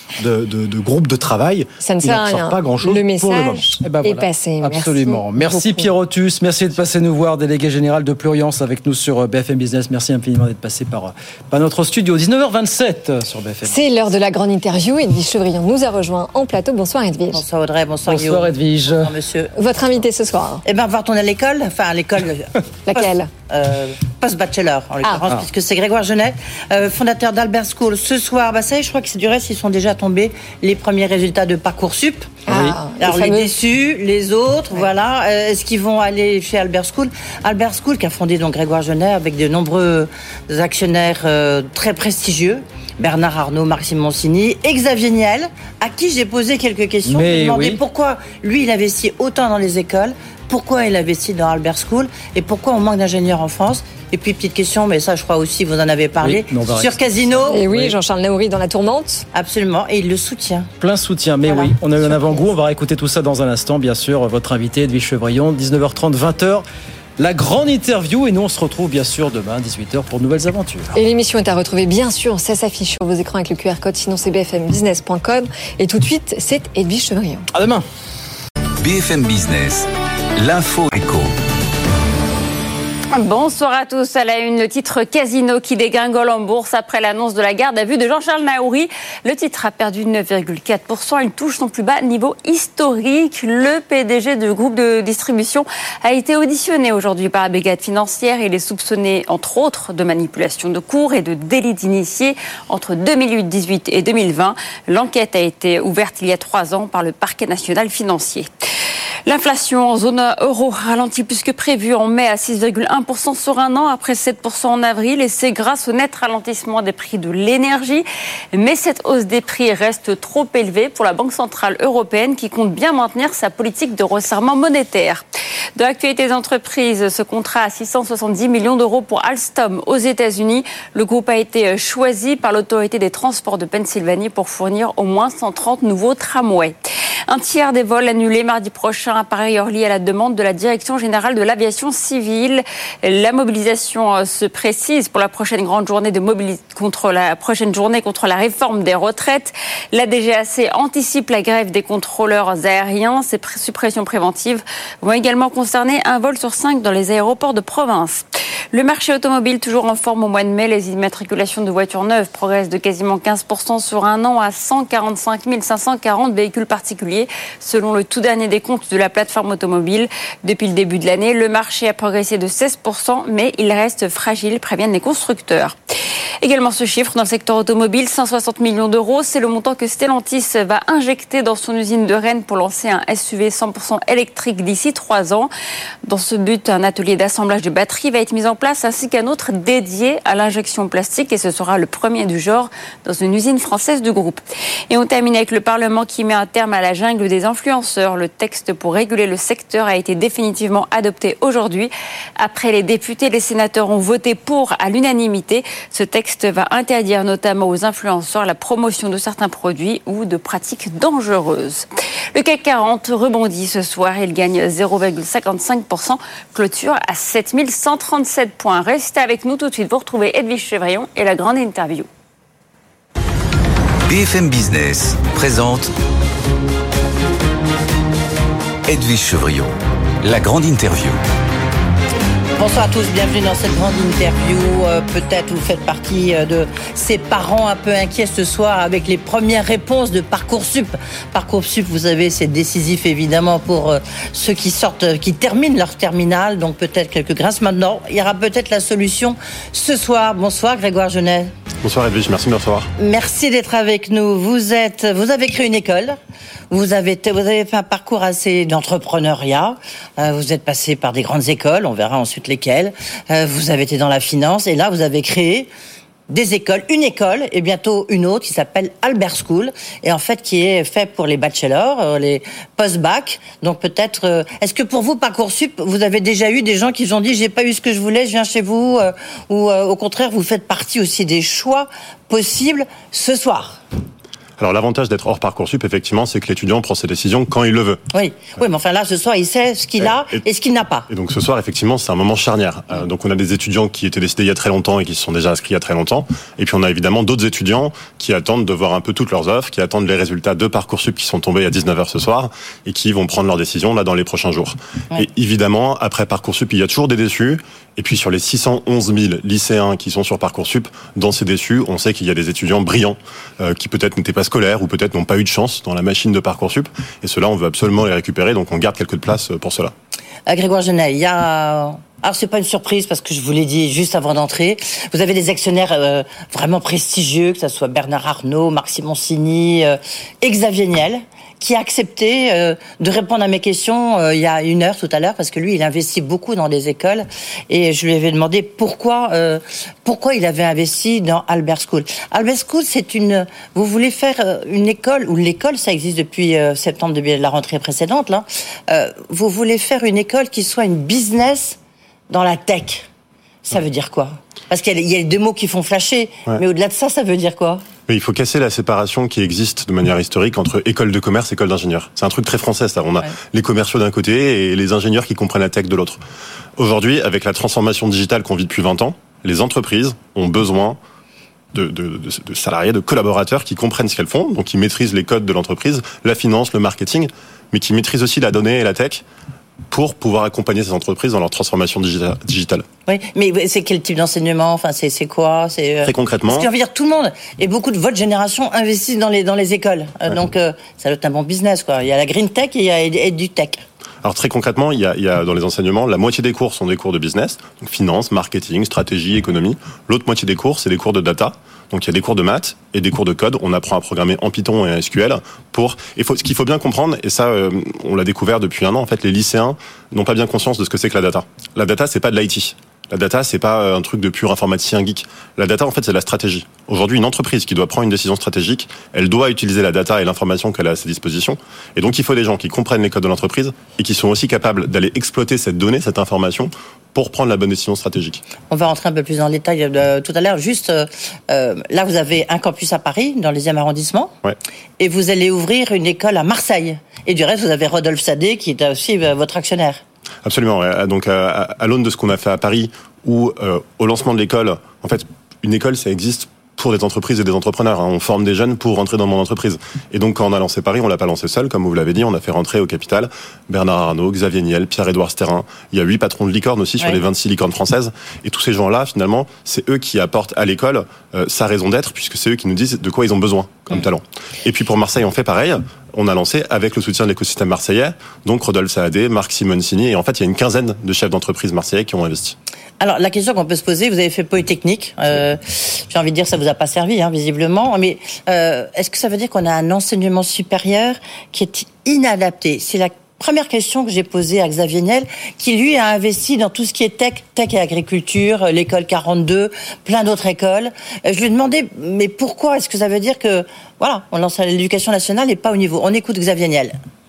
de groupes de travail. Ça ne sert à rien. Pas grand-chose le message pour le moment. est passé. Absolument. Merci Pierre Otus, merci d'être passé nous voir, délégué général de Pluriance avec nous sur BFM Business. Merci infiniment d'être passé par notre studio. 19h27 sur BFM. C'est l'heure de la grande interview. Edwige Chevrillon nous a rejoint en plateau. Bonsoir Edwige. Bonsoir Audrey, bonsoir Guillaume. Bonsoir Edwige. Bonsoir monsieur. Votre invité ce soir. Va retourner à l'école, enfin à l'école. Laquelle? Post-bachelor en l'occurrence, puisque c'est Grégoire Genet, fondateur d'Albert School. Ce soir, ça y est, je crois que c'est du reste, ils sont déjà tombés les premiers résultats de Parcoursup. Alors les déçus, les autres, voilà. Est-ce qu'ils vont aller chez Albert School? Albert School qui a fondé donc Grégoire Genet avec de nombreux actionnaires très prestigieux. Bernard Arnault, Marc Simoncini et Xavier Niel, à qui j'ai posé quelques questions. Je lui ai demandé pourquoi lui il investit autant dans les écoles, pourquoi il investit dans Albert School et pourquoi on manque d'ingénieurs en France. Et puis petite question, mais ça je crois aussi vous en avez parlé, sur Casino. Et oui, Jean-Charles Naouri dans la tourmente. Absolument, et il le soutient. Plein soutien, mais voilà. On a eu un avant-goût, on va réécouter tout ça dans un instant, bien sûr. Votre invité, Edwige Chevrillon, 19h30, 20h. La grande interview, et nous on se retrouve bien sûr demain 18h pour de nouvelles aventures. Et l'émission est à retrouver bien sûr, ça s'affiche sur vos écrans avec le QR code, sinon c'est bfmbusiness.com. Et tout de suite, c'est Edwige Chevrillon. À demain. BFM Business, l'info éco. Bonsoir à tous. À la une, le titre Casino qui dégringole en bourse après l'annonce de la garde à vue de Jean-Charles Naouri. Le titre a perdu 9,4%. Il touche son plus bas niveau historique. Le PDG du groupe de distribution a été auditionné aujourd'hui par la brigade financière. Il est soupçonné, entre autres, de manipulation de cours et de délit d'initié entre 2018 et 2020. L'enquête a été ouverte il y a 3 ans par le parquet national financier. L'inflation en zone euro ralentit plus que prévu en mai à 6,1% sur un an, après 7% en avril, et c'est grâce au net ralentissement des prix de l'énergie. Mais cette hausse des prix reste trop élevée pour la Banque centrale européenne qui compte bien maintenir sa politique de resserrement monétaire. De l'actualité des entreprises, ce contrat à 670 millions d'euros pour Alstom aux États-Unis. Le groupe a été choisi par l'autorité des transports de Pennsylvanie pour fournir au moins 130 nouveaux tramways. Un tiers des vols annulés mardi prochain à par ailleurs lié à la demande de la Direction générale de l'aviation civile. La mobilisation se précise pour la prochaine grande journée contre la réforme des retraites. La DGAC anticipe la grève des contrôleurs aériens. Ces suppressions préventives vont également concerner un vol sur 5 dans les aéroports de province. Le marché automobile toujours en forme au mois de mai. Les immatriculations de voitures neuves progressent de quasiment 15% sur un an à 145 540 véhicules particuliers, selon le tout dernier décompte de la plateforme automobile. Depuis le début de l'année, le marché a progressé de 16%, mais il reste fragile, préviennent les constructeurs. Également ce chiffre dans le secteur automobile, 160 millions d'euros, c'est le montant que Stellantis va injecter dans son usine de Rennes pour lancer un SUV 100% électrique d'ici 3 ans. Dans ce but, un atelier d'assemblage de batteries va être mis en place ainsi qu'un autre dédié à l'injection plastique, et ce sera le premier du genre dans une usine française du groupe. Et on termine avec le Parlement qui met un terme à la jungle des influenceurs. Le texte pour réguler le secteur a été définitivement adopté aujourd'hui. Après les députés, les sénateurs ont voté pour à l'unanimité. Ce texte va interdire notamment aux influenceurs la promotion de certains produits ou de pratiques dangereuses. Le CAC 40 rebondit ce soir. Il gagne 0,55%. Clôture à 7137 points. Restez avec nous tout de suite. Vous retrouvez Edwige Chevrillon et la grande interview. BFM Business présente Edwige Chevrillon, la grande interview. Bonsoir à tous, bienvenue dans cette grande interview. Peut-être vous faites partie de ces parents un peu inquiets ce soir avec les premières réponses de Parcoursup. Parcoursup, vous savez, c'est décisif évidemment pour ceux qui sortent, qui terminent leur terminale. Donc peut-être quelques grâces maintenant. Il y aura peut-être la solution ce soir. Bonsoir Grégoire Genet. Bonsoir Edwige, merci de me recevoir. Merci d'être avec nous. Vous avez créé une école. Vous avez fait un parcours assez d'entrepreneuriat. Vous êtes passé par des grandes écoles, on verra ensuite lesquelles. Vous avez été dans la finance et là vous avez créé des écoles, une école et bientôt une autre qui s'appelle Albert School et en fait qui est fait pour les bachelors, les post-bac. Donc peut-être, est-ce que pour vous Parcoursup, vous avez déjà eu des gens qui vous ont dit j'ai pas eu ce que je voulais, je viens chez vous ou au contraire vous faites partie aussi des choix possibles ce soir? Alors l'avantage d'être hors Parcoursup, effectivement, c'est que l'étudiant prend ses décisions quand il le veut. Oui, mais enfin là, ce soir, il sait ce qu'il a et ce qu'il n'a pas. Et donc ce soir, effectivement, c'est un moment charnière. Donc on a des étudiants qui étaient décidés il y a très longtemps et qui se sont déjà inscrits il y a très longtemps. Et puis on a évidemment d'autres étudiants qui attendent de voir un peu toutes leurs offres, qui attendent les résultats de Parcoursup qui sont tombés à 19h ce soir et qui vont prendre leurs décisions là dans les prochains jours. Ouais. Et évidemment, après Parcoursup, il y a toujours des déçus. Et puis sur les 611 000 lycéens qui sont sur Parcoursup, dans ces déçus, on sait qu'il y a des étudiants brillants qui peut-être n'étaient pas scolaires ou peut-être n'ont pas eu de chance dans la machine de Parcoursup. Et ceux-là, on veut absolument les récupérer, donc on garde quelques places pour cela. Grégoire Genet, il y a... Alors c'est pas une surprise parce que je vous l'ai dit juste avant d'entrer. Vous avez des actionnaires vraiment prestigieux, que ce soit Bernard Arnault, Marc Simoncini et Xavier Niel, qui a accepté de répondre à mes questions il y a une heure tout à l'heure, parce que lui, il investit beaucoup dans des écoles, et je lui avais demandé pourquoi il avait investi dans Albert School. Albert School, vous voulez faire une école, ou l'école, ça existe depuis septembre de la rentrée précédente, là. Vous voulez faire une école qui soit une business dans la tech. Ça veut dire quoi? Parce qu'il y a deux mots qui font flasher, mais au-delà de ça, ça veut dire quoi? Mais il faut casser la séparation qui existe de manière historique entre école de commerce et école d'ingénieur. C'est un truc très français, ça. On a les commerciaux d'un côté et les ingénieurs qui comprennent la tech de l'autre. Aujourd'hui, avec la transformation digitale qu'on vit depuis 20 ans, les entreprises ont besoin de salariés, de collaborateurs qui comprennent ce qu'elles font, donc qui maîtrisent les codes de l'entreprise, la finance, le marketing, mais qui maîtrisent aussi la donnée et la tech pour pouvoir accompagner ces entreprises dans leur transformation digitale. Oui, mais c'est quel type d'enseignement? Enfin, c'est quoi? Très concrètement. Parce que, je veux dire, tout le monde et beaucoup de votre génération investissent dans les écoles. Donc, ça doit être un bon business, quoi. Il y a la green tech et il y a du tech. Alors très concrètement, il y a dans les enseignements, la moitié des cours sont des cours de business, donc finance, marketing, stratégie, économie. L'autre moitié des cours, c'est des cours de data. Donc il y a des cours de maths et des cours de code. On apprend à programmer en Python et en SQL ce qu'il faut bien comprendre, et ça on l'a découvert depuis un an, en fait, les lycéens n'ont pas bien conscience de ce que c'est que la data. La data, c'est pas de l'IT. La data, c'est pas un truc de pur informaticien geek. La data, en fait, c'est la stratégie. Aujourd'hui, une entreprise qui doit prendre une décision stratégique, elle doit utiliser la data et l'information qu'elle a à ses dispositions. Et donc, il faut des gens qui comprennent les codes de l'entreprise et qui sont aussi capables d'aller exploiter cette donnée, cette information, pour prendre la bonne décision stratégique. On va rentrer un peu plus dans le détail tout à l'heure. Juste, là, vous avez un campus à Paris, dans le 10e arrondissement. Ouais. Et vous allez ouvrir une école à Marseille. Et du reste, vous avez Rodolphe Sadé, qui est aussi votre actionnaire. Absolument. Ouais. Donc, à l'aune de ce qu'on a fait à Paris, où au lancement de l'école, en fait, une école, ça existe pour des entreprises et des entrepreneurs. On forme des jeunes pour rentrer dans mon entreprise. Et donc, quand on a lancé Paris, on l'a pas lancé seul, comme vous l'avez dit. On a fait rentrer au capital Bernard Arnault, Xavier Niel, Pierre-Édouard Sterrin. Il y a 8 patrons de licornes aussi sur les 26 licornes françaises. Et tous ces gens-là, finalement, c'est eux qui apportent à l'école sa raison d'être, puisque c'est eux qui nous disent de quoi ils ont besoin comme talent. Et puis pour Marseille, on fait pareil. On a lancé avec le soutien de l'écosystème marseillais, donc Rodolphe Saadé, Marc Simoncini, et en fait, il y a une quinzaine de chefs d'entreprise marseillais qui ont investi. Alors, la question qu'on peut se poser, vous avez fait Polytechnique, j'ai envie de dire ça vous a pas servi, visiblement, mais est-ce que ça veut dire qu'on a un enseignement supérieur qui est inadapté? C'est la première question que j'ai posée à Xavier Niel, qui lui a investi dans tout ce qui est tech et agriculture, l'école 42, plein d'autres écoles. Je lui ai demandé, mais pourquoi? Est-ce que ça veut dire que, voilà, on lance l'éducation nationale et pas au niveau? On écoute Xavier Niel.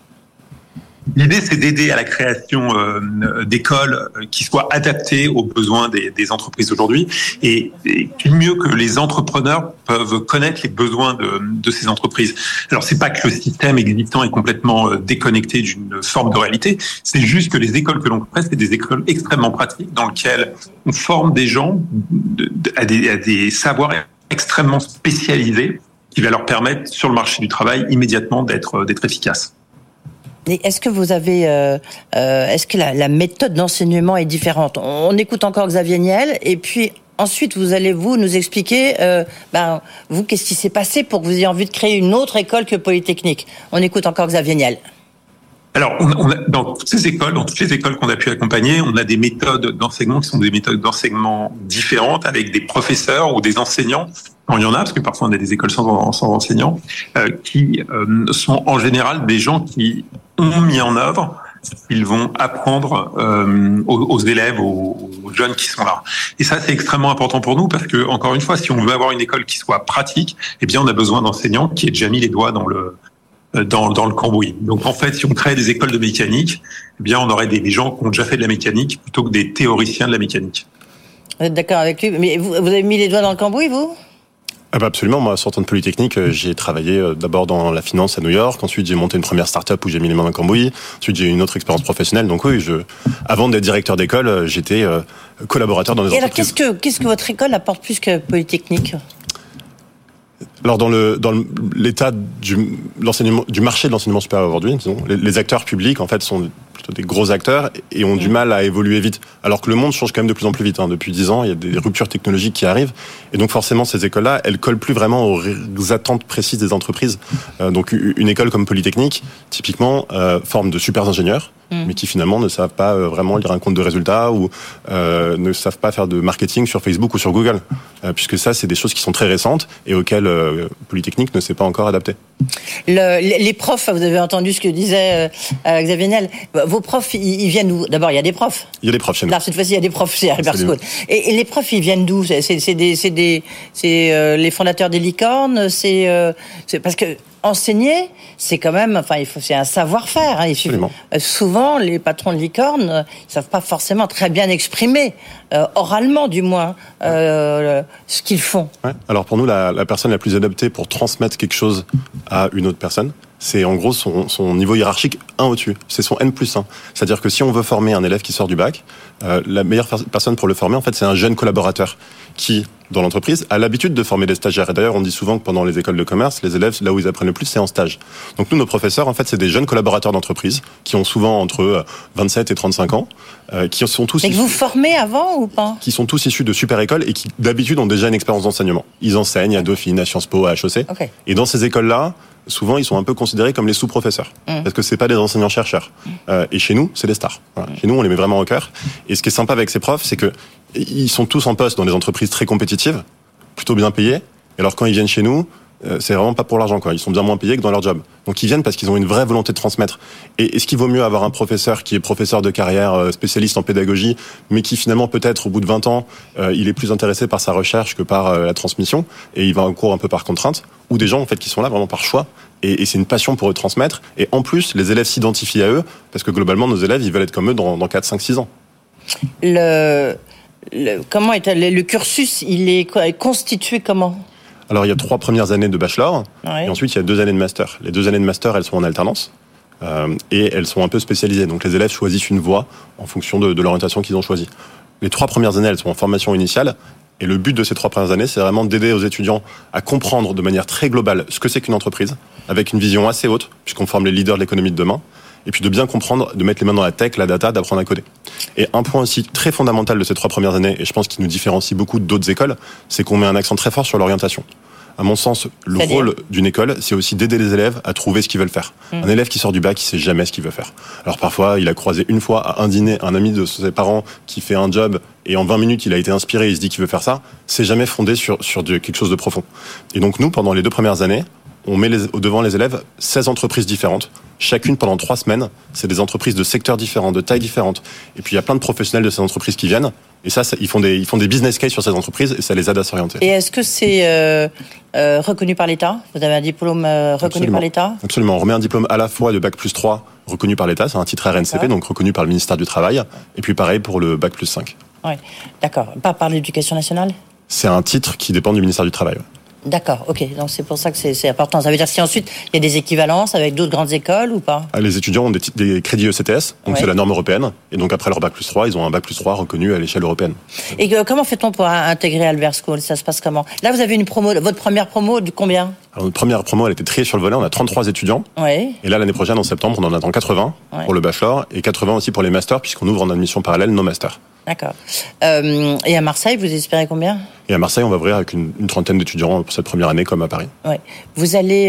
L'idée, c'est d'aider à la création d'écoles qui soient adaptées aux besoins des entreprises aujourd'hui. Et qui mieux que les entrepreneurs peuvent connaître les besoins de ces entreprises. Alors, c'est pas que le système existant est complètement déconnecté d'une forme de réalité. C'est juste que les écoles que l'on crée, c'est des écoles extrêmement pratiques dans lesquelles on forme des gens à des savoirs extrêmement spécialisés qui va leur permettre sur le marché du travail immédiatement d'être efficaces. Et est-ce que vous avez, est-ce que la méthode d'enseignement est différente? On écoute encore Xavier Niel, et puis ensuite vous allez nous expliquer, vous, qu'est-ce qui s'est passé pour que vous ayez envie de créer une autre école que Polytechnique? On écoute encore Xavier Niel. Alors, on a, dans toutes les écoles qu'on a pu accompagner, on a des méthodes d'enseignement qui sont des méthodes d'enseignement différentes, avec des professeurs ou des enseignants, quand il y en a, parce que parfois on a des écoles sans enseignants, qui sont en général des gens qui ont mis en œuvre ils vont apprendre aux élèves, aux jeunes qui sont là. Et ça, c'est extrêmement important pour nous parce que, encore une fois, si on veut avoir une école qui soit pratique, eh bien, on a besoin d'enseignants qui aient déjà mis les doigts dans le cambouis. Donc, en fait, si on crée des écoles de mécanique, eh bien, on aurait des gens qui ont déjà fait de la mécanique plutôt que des théoriciens de la mécanique. Vous êtes d'accord avec lui? Mais vous avez mis les doigts dans le cambouis, vous? Absolument. Moi, sortant de Polytechnique, j'ai travaillé d'abord dans la finance à New York. Ensuite, j'ai monté une première start-up où j'ai mis les mains dans le cambouis. Ensuite, j'ai eu une autre expérience professionnelle. Donc oui, avant d'être directeur d'école, j'étais collaborateur dans des entreprises. Et alors, qu'est-ce que votre école apporte plus que Polytechnique? Alors dans l'état du marché de l'enseignement supérieur aujourd'hui, disons, les acteurs publics en fait sont plutôt des gros acteurs et ont du mal à évoluer vite. Alors que le monde change quand même de plus en plus vite. Depuis 10 ans, il y a des ruptures technologiques qui arrivent et donc forcément ces écoles-là, elles collent plus vraiment aux attentes précises des entreprises. Donc une école comme Polytechnique, typiquement, forme de super ingénieurs, mais qui finalement ne savent pas vraiment lire un compte de résultats ou ne savent pas faire de marketing sur Facebook ou sur Google, puisque ça, c'est des choses qui sont très récentes et auxquelles Polytechnique ne s'est pas encore adapté. Les profs, vous avez entendu ce que disait Xavier Niel. Vos profs, ils viennent d'où? D'abord, il y a des profs. Il y a des profs chez nous. Là, cette fois-ci, il y a des profs chez Albert School. Et les profs, ils viennent d'où? C'est les fondateurs des licornes. C'est parce que enseigner, c'est quand même, c'est un savoir-faire. Souvent, les patrons de licornes, ils savent pas forcément très bien exprimer, oralement du moins, ce qu'ils font. Ouais. Alors pour nous, la personne la plus adaptée pour transmettre quelque chose à une autre personne, c'est en gros son niveau hiérarchique 1 au-dessus. C'est son N+1. C'est-à-dire que si on veut former un élève qui sort du bac, la meilleure personne pour le former, en fait, c'est un jeune collaborateur qui, dans l'entreprise, a l'habitude de former des stagiaires. Et d'ailleurs, on dit souvent que pendant les écoles de commerce, les élèves, là où ils apprennent le plus, c'est en stage. Donc nous, nos professeurs, en fait, c'est des jeunes collaborateurs d'entreprise qui ont souvent entre 27 et 35 ans, qui sont tous... Et que vous formez avant ou pas? Qui sont tous issus de super écoles et qui, d'habitude, ont déjà une expérience d'enseignement. Ils enseignent à Dauphine, à Sciences Po, à HEC. Okay. Et dans ces écoles-là, souvent, ils sont un peu considérés comme les sous-professeurs. Parce que c'est pas des enseignants-chercheurs. Et chez nous, c'est des stars. Voilà. Chez nous, on les met vraiment au cœur. Et ce qui est sympa avec ces profs, c'est que ils sont tous en poste dans des entreprises très compétitives, plutôt bien payées. Et alors, quand ils viennent chez nous, c'est vraiment pas pour l'argent, quoi. Ils sont bien moins payés que dans leur job. Donc, ils viennent parce qu'ils ont une vraie volonté de transmettre. Et est-ce qu'il vaut mieux avoir un professeur qui est professeur de carrière, spécialiste en pédagogie, mais qui finalement, peut-être, au bout de 20 ans, il est plus intéressé par sa recherche que par la transmission, et il va en cours un peu par contrainte, ou des gens, en fait, qui sont là vraiment par choix, et c'est une passion pour eux de transmettre. Et en plus, les élèves s'identifient à eux, parce que globalement, nos élèves, ils veulent être comme eux dans 4, 5, 6 ans. Comment est le cursus? Il est constitué comment? Alors, il y a 3 premières années de bachelor, et ensuite, il y a 2 années de master. Les 2 années de master, elles sont en alternance, et elles sont un peu spécialisées. Donc, les élèves choisissent une voie en fonction de l'orientation qu'ils ont choisie. Les 3 premières années, elles sont en formation initiale, et le but de ces 3 premières années, c'est vraiment d'aider aux étudiants à comprendre de manière très globale ce que c'est qu'une entreprise, avec une vision assez haute, puisqu'on forme les leaders de l'économie de demain, et puis de bien comprendre, de mettre les mains dans la tech, la data, d'apprendre à coder. Et un point aussi très fondamental de ces 3 premières années, et je pense qu'il nous différencie beaucoup d'autres écoles, c'est qu'on met un accent très fort sur l'orientation. À mon sens, le rôle d'une école, c'est aussi d'aider les élèves à trouver ce qu'ils veulent faire. Un élève qui sort du bac, il sait jamais ce qu'il veut faire. Alors parfois, il a croisé une fois à un dîner un ami de ses parents qui fait un job, et en 20 minutes, il a été inspiré, il se dit qu'il veut faire ça. C'est jamais fondé sur quelque chose de profond. Et donc nous, pendant les 2 premières années, on met devant les élèves 16 entreprises différentes. Chacune pendant 3 semaines, c'est des entreprises de secteurs différents, de tailles différentes. Et puis il y a plein de professionnels de ces entreprises qui viennent. Et ça ils font des business case sur ces entreprises et ça les aide à s'orienter. Et est-ce que c'est reconnu par l'État? Vous avez un diplôme reconnu par l'État? Absolument. On remet un diplôme à la fois de Bac+3 reconnu par l'État, c'est un titre RNCP, donc reconnu par le ministère du Travail. Et puis pareil pour le Bac+5. Oui, d'accord. Pas par l'Éducation nationale? C'est un titre qui dépend du ministère du Travail. D'accord, ok. Donc c'est pour ça que c'est important. Ça veut dire si ensuite il y a des équivalences avec d'autres grandes écoles ou pas? Les étudiants ont des crédits ECTS, donc c'est la norme européenne. Et donc après leur bac plus 3, ils ont un bac plus 3 reconnu à l'échelle européenne. Et comment fait-on pour intégrer Albert School? Ça se passe comment? Là, vous avez une promo, votre première promo de combien? Alors, notre première promo, elle était triée sur le volet. On a 33 étudiants. Oui. Et là, l'année prochaine, en septembre, on en attend 80 pour le bachelor et 80 aussi pour les masters, puisqu'on ouvre en admission parallèle nos masters. D'accord. Et à Marseille, vous espérez combien? Et à Marseille, on va ouvrir avec une trentaine d'étudiants pour cette première année, comme à Paris. Oui. Vous allez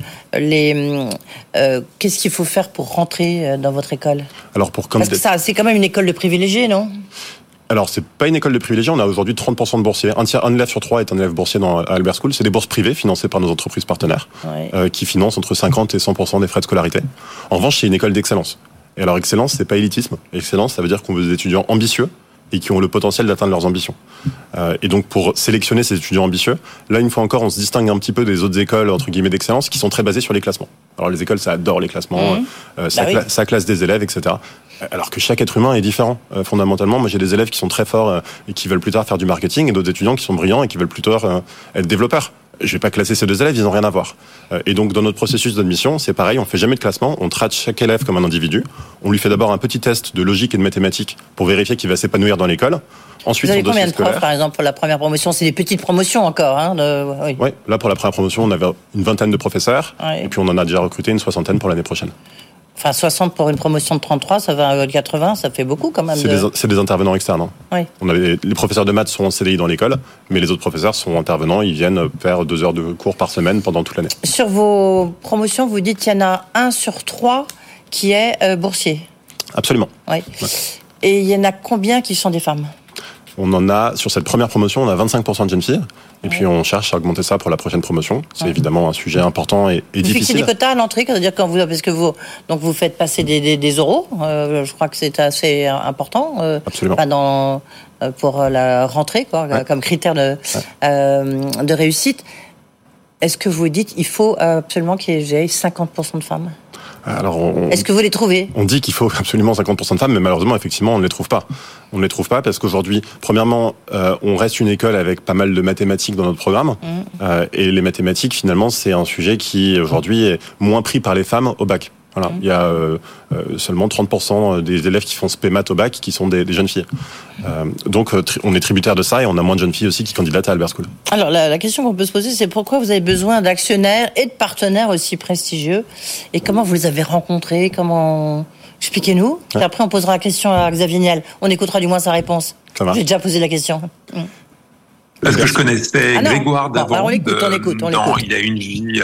qu'est-ce qu'il faut faire pour rentrer dans votre école? Alors parce que ça, c'est quand même une école de privilégiés, non? Alors, c'est pas une école de privilégiés. On a aujourd'hui 30% de boursiers. Un élève sur 3 est un élève boursier à Albert School. C'est des bourses privées financées par nos entreprises partenaires, qui financent entre 50 et 100% des frais de scolarité. En revanche, c'est une école d'excellence. Et alors, excellence, c'est pas élitisme. Excellence, ça veut dire qu'on veut des étudiants ambitieux et qui ont le potentiel d'atteindre leurs ambitions. Et donc, pour sélectionner ces étudiants ambitieux, là, une fois encore, on se distingue un petit peu des autres écoles, entre guillemets, d'excellence, qui sont très basées sur les classements. Alors, les écoles, ça adore les classements, ça classe des élèves, etc. Alors que chaque être humain est différent, fondamentalement. Moi, j'ai des élèves qui sont très forts et qui veulent plus tard faire du marketing, et d'autres étudiants qui sont brillants et qui veulent plus tard être développeurs. Je vais pas classer ces deux élèves, ils n'ont rien à voir. Et donc, dans notre processus d'admission, c'est pareil, on fait jamais de classement, on traite chaque élève comme un individu. On lui fait d'abord un petit test de logique et de mathématiques pour vérifier qu'il va s'épanouir dans l'école. Ensuite, vous avez combien de profs, par exemple, pour la première promotion? C'est des petites promotions encore, hein, Oui, là, pour la première promotion, on avait une vingtaine de professeurs, et puis on en a déjà recruté une soixantaine pour l'année prochaine. Enfin, 60 pour une promotion de 33, ça va à 80, ça fait beaucoup quand même. C'est des intervenants externes. Hein. Oui. Les professeurs de maths sont en CDI dans l'école, mais les autres professeurs sont intervenants, ils viennent faire 2 heures de cours par semaine pendant toute l'année. Sur vos promotions, vous dites qu'il y en a 1 sur 3 qui est boursier. Absolument. Oui. Ouais. Et il y en a combien qui sont des femmes? On en a, sur cette première promotion, on a 25% de jeunes filles. Et puis, on cherche à augmenter ça pour la prochaine promotion. C'est évidemment un sujet important et difficile. Vous fixez des quotas à l'entrée, c'est-à-dire parce que vous faites passer des oraux. Je crois que c'est assez important. Absolument. Pour la rentrée, comme critère de réussite. Est-ce que vous dites qu'il faut absolument qu'il y ait 50% de femmes? Alors, est-ce que vous les trouvez? On dit qu'il faut absolument 50% de femmes, mais malheureusement, effectivement, on ne les trouve pas. On ne les trouve pas parce qu'aujourd'hui, premièrement, on reste une école avec pas mal de mathématiques dans notre programme. Et les mathématiques, finalement, c'est un sujet qui, aujourd'hui, est moins pris par les femmes au bac. Voilà. Il y a seulement 30% des élèves qui font spé maths au bac qui sont des jeunes filles. Donc on est tributaire de ça et on a moins de jeunes filles aussi qui candidatent à Albert School. Alors la question qu'on peut se poser, c'est pourquoi vous avez besoin d'actionnaires et de partenaires aussi prestigieux et comment vous les avez rencontrés? Expliquez-nous. Puis après on posera la question à Xavier Niel. On écoutera du moins sa réponse. J'ai déjà posé la question. Parce que je connaissais Grégoire d'avant. On l'écoute. Il a une vie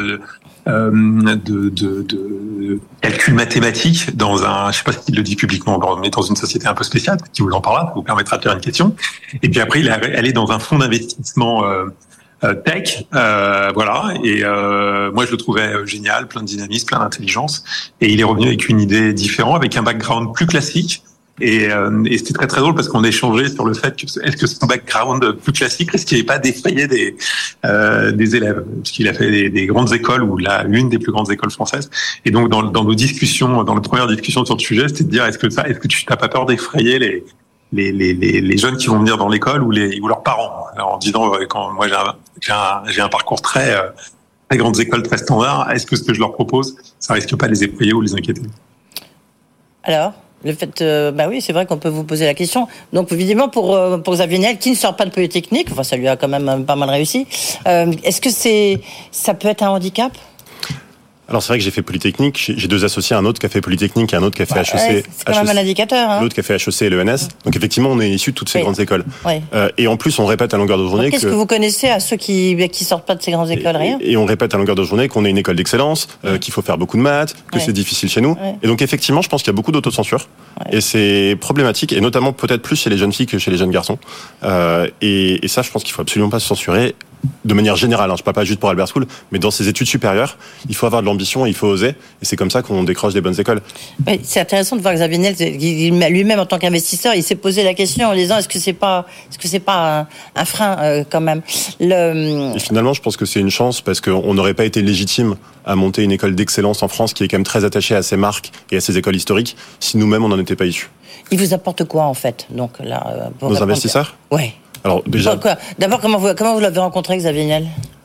de calcul mathématique je sais pas s'il le dit publiquement, mais dans une société un peu spéciale, qui vous en parlera, ça vous permettra de faire une question. Et puis après, il est allé dans un fonds d'investissement tech, voilà. Et moi, je le trouvais génial, plein de dynamisme, plein d'intelligence. Et il est revenu avec une idée différente, avec un background plus classique. Et c'était très très drôle parce qu'on échangeait sur le fait que est-ce que c'est un background plus classique risquait pas d'effrayer des élèves, parce qu'il a fait des grandes écoles ou l'une des plus grandes écoles françaises. Et donc dans nos discussions, dans la première discussion sur le sujet, c'était de dire est-ce que tu n'as pas peur d'effrayer les jeunes qui vont venir dans l'école ou leurs parents, en disant quand moi j'ai un parcours très grandes écoles très standard, est-ce que ce que je leur propose ça risque pas de les effrayer ou les inquiéter? Alors le fait, oui, c'est vrai qu'on peut vous poser la question. Donc, évidemment, pour Xavier Niel, qui ne sort pas de Polytechnique, enfin, ça lui a quand même pas mal réussi. Est-ce que ça peut être un handicap? Alors c'est vrai que j'ai fait Polytechnique, j'ai 2 associés, un autre qui a fait Polytechnique et un autre qui a fait HEC. C'est quand même un indicateur. Hein. L'autre qui a fait HEC et l'ENS. Donc effectivement, on est issus de toutes ces grandes écoles. Oui. Et en plus, on répète à longueur de journée qu'est-ce que vous connaissez à ceux qui sortent pas de ces grandes écoles? Rien. Et on répète à longueur de journée qu'on est une école d'excellence, qu'il faut faire beaucoup de maths, que c'est difficile chez nous. Et donc effectivement, je pense qu'il y a beaucoup d'autocensure. Et c'est problématique, et notamment peut-être plus chez les jeunes filles que chez les jeunes garçons. Et ça, je pense qu'il faut absolument pas se censurer. De manière générale, je ne parle pas juste pour Albert School, mais dans ses études supérieures, il faut avoir de l'ambition, il faut oser, et c'est comme ça qu'on décroche des bonnes écoles. Oui, c'est intéressant de voir Xavier Niel, lui-même en tant qu'investisseur, il s'est posé la question en disant est-ce que c'est pas un frein quand même. Et finalement, je pense que c'est une chance parce qu'on n'aurait pas été légitime à monter une école d'excellence en France qui est quand même très attachée à ses marques et à ses écoles historiques si nous-mêmes on n'en était pas issus. Il vous apporte quoi en fait, donc là, nos investisseurs? Oui. Alors déjà. D'abord, comment vous l'avez rencontré, Xavier Niel?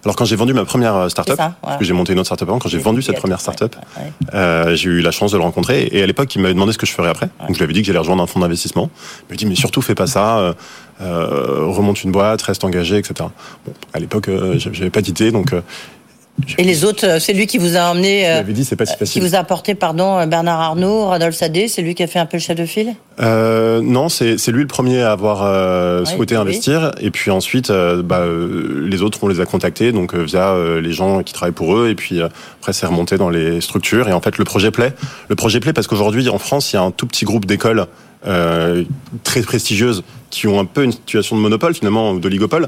Alors quand j'ai vendu ma première start-up, parce que j'ai monté une autre start-up avant, quand j'ai vendu cette première start-up, j'ai eu la chance de le rencontrer. Et à l'époque, il m'avait demandé ce que je ferais après. Donc je lui avais dit que j'allais rejoindre un fonds d'investissement. Il m'a dit mais surtout fais pas ça, remonte une boîte, reste engagé, etc. Bon, à l'époque, j'avais pas d'idée, donc. Et les autres, c'est lui qui vous a emmené, dit, c'est pas si facile. qui vous a apporté, Bernard Arnault, Rodolphe Sadé, c'est lui qui a fait un peu le chef de file? Non, c'est lui le premier à avoir souhaité investir. Et puis ensuite, les autres, on les a contactés, donc via les gens qui travaillent pour eux. Et puis après, c'est remonté dans les structures. Et en fait, le projet plaît. Le projet plaît parce qu'aujourd'hui, en France, il y a un tout petit groupe d'écoles très prestigieuses qui ont un peu une situation de monopole, finalement, d'oligopole.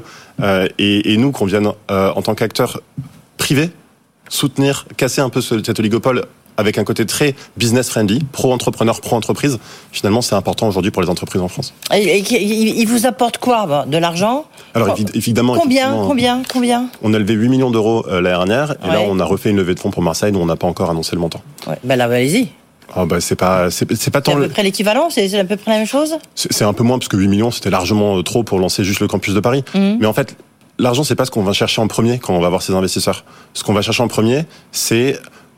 Et nous, qu'on vienne en tant qu'acteurs privé, soutenir, casser un peu cet oligopole avec un côté très business-friendly, pro-entrepreneur, pro-entreprise. Finalement, c'est important aujourd'hui pour les entreprises en France. Et il vous apporte quoi? De l'argent? Alors, évidemment... Combien On a levé 8 millions d'euros l'année dernière, et là, on a refait une levée de fonds pour Marseille, dont on n'a pas encore annoncé le montant. Là, allez-y. C'est pas tant... C'est à peu près l'équivalent? C'est à peu près la même chose? C'est un peu moins, parce que 8 millions, c'était largement trop pour lancer juste le campus de Paris. Mais en fait... L'argent, c'est pas ce qu'on va chercher en premier quand on va voir ces investisseurs. Ce qu'on va chercher en premier, c'est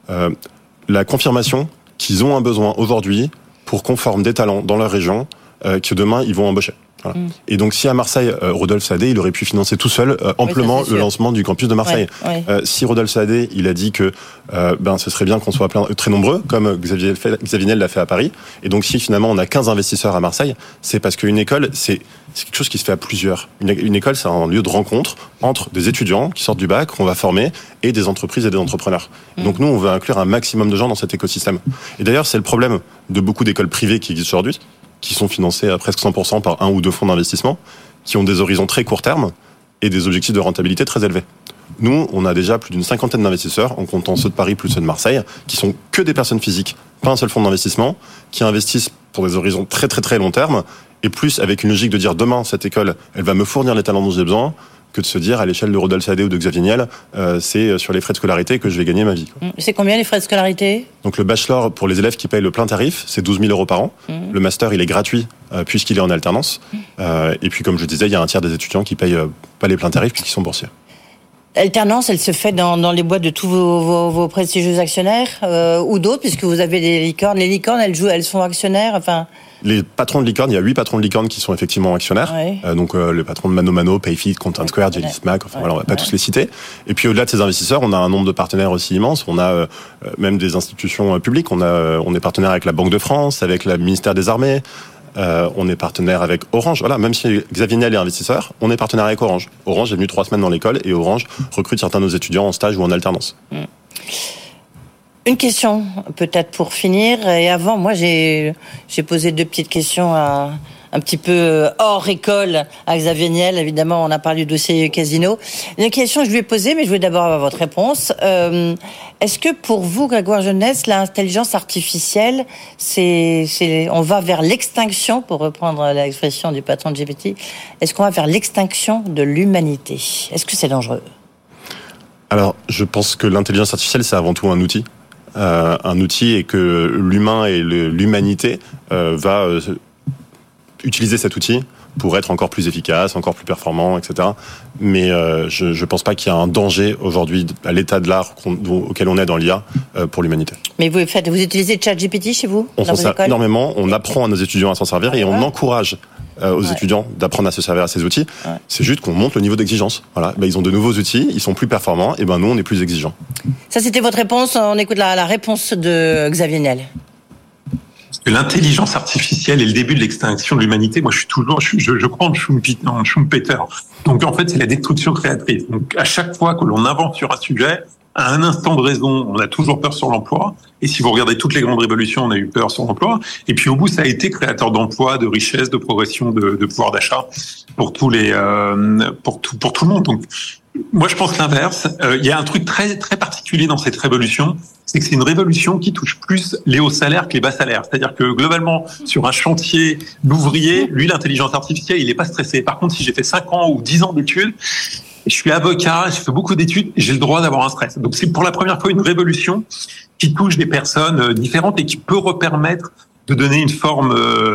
la confirmation qu'ils ont un besoin aujourd'hui pour qu'on forme des talents dans leur région que demain, ils vont embaucher. Voilà. Et donc, si à Marseille, Rodolphe Sadé, il aurait pu financer tout seul amplement le lancement du campus de Marseille. Si Rodolphe Sadé, il a dit que ce serait bien qu'on soit très nombreux, comme Xavier Niel l'a fait à Paris. Et donc, si finalement on a 15 investisseurs à Marseille, c'est parce qu'une école, c'est quelque chose qui se fait à plusieurs. Une école, c'est un lieu de rencontre entre des étudiants qui sortent du bac, qu'on va former, et des entreprises et des entrepreneurs. Donc nous, on veut inclure un maximum de gens dans cet écosystème. Et d'ailleurs, c'est le problème de beaucoup d'écoles privées qui existent aujourd'hui, qui sont financées à presque 100% par un ou deux fonds d'investissement, qui ont des horizons très court terme et des objectifs de rentabilité très élevés. Nous, on a déjà plus d'une 50aine d'investisseurs, en comptant ceux de Paris plus ceux de Marseille, qui sont que des personnes physiques, pas un seul fonds d'investissement, qui investissent pour des horizons très très très long terme, et plus avec une logique de dire demain, cette école, elle va me fournir les talents dont j'ai besoin, que de se dire à l'échelle de Rodolphe Sadé ou de Xavier Niel, c'est sur les frais de scolarité que je vais gagner ma vie. C'est combien les frais de scolarité? Donc le bachelor, pour les élèves qui payent le plein tarif, c'est 12 000 euros par an. Le master, il est gratuit puisqu'il est en alternance. Et puis comme je disais, il y a un tiers des étudiants qui payent pas les pleins tarifs puisqu'ils sont boursiers. L'alternance, elle se fait dans les boîtes de tous vos prestigieux actionnaires ou d'autres, puisque vous avez des licornes. Les licornes, elles sont actionnaires, enfin... Les patrons de licorne, il y a 8 patrons de licorne qui sont effectivement actionnaires. Donc le patron de Mano, Payfit, Content Square, Jelly Smack, enfin voilà, on va pas tous les citer. Et puis au-delà de ces investisseurs, on a un nombre de partenaires aussi immense. On a même des institutions publiques. On est partenaire avec la Banque de France, avec le ministère des Armées. On est partenaire avec Orange. Voilà, même si Xavier Niel est investisseur, on est partenaire avec Orange. Orange est venu 3 semaines dans l'école et Orange recrute certains de nos étudiants en stage ou en alternance. Une question, peut-être pour finir. Et avant, moi, j'ai posé 2 petites questions un petit peu hors école à Xavier Niel. Évidemment, on a parlé du dossier Casino. Une question que je lui ai posée, mais je voulais d'abord avoir votre réponse. Est-ce que pour vous, Grégoire Jeunesse, l'intelligence artificielle, on va vers l'extinction, pour reprendre l'expression du patron de GPT, est-ce qu'on va vers l'extinction de l'humanité? Est-ce que c'est dangereux? Alors, je pense que l'intelligence artificielle, c'est avant tout un outil. Et que l'humain et l'humanité va utiliser cet outil pour être encore plus efficace, encore plus performant, etc. Mais je ne pense pas qu'il y a un danger aujourd'hui à l'état de l'art auquel on est dans l'IA pour l'humanité. Mais vous utilisez ChatGPT chez vous? On s'en sert énormément, on apprend à nos étudiants à s'en servir et on encourage aux étudiants d'apprendre à se servir à ces outils. C'est juste qu'on monte le niveau d'exigence. Voilà. Ils ont de nouveaux outils, ils sont plus performants, et nous on est plus exigeants. Ça c'était votre réponse, on écoute la réponse de Xavier Niel. L'intelligence artificielle est le début de l'extinction de l'humanité. Moi, je crois en Schumpeter. Donc, en fait, c'est la destruction créatrice. Donc, à chaque fois que l'on invente sur un sujet, à un instant de raison, on a toujours peur sur l'emploi. Et si vous regardez toutes les grandes révolutions, on a eu peur sur l'emploi. Et puis, au bout, ça a été créateur d'emplois, de richesses, de progression, de pouvoir d'achat pour tous pour tout le monde. Donc, moi, je pense l'inverse. Il y a un truc très, très particulier dans cette révolution. C'est que c'est une révolution qui touche plus les hauts salaires que les bas salaires. C'est-à-dire que globalement, sur un chantier, l'ouvrier, lui, l'intelligence artificielle, il n'est pas stressé. Par contre, si j'ai fait 5 ans ou 10 ans d'études, je suis avocat, j'ai fait beaucoup d'études, j'ai le droit d'avoir un stress. Donc c'est pour la première fois une révolution qui touche des personnes différentes et qui peut permettre de donner une forme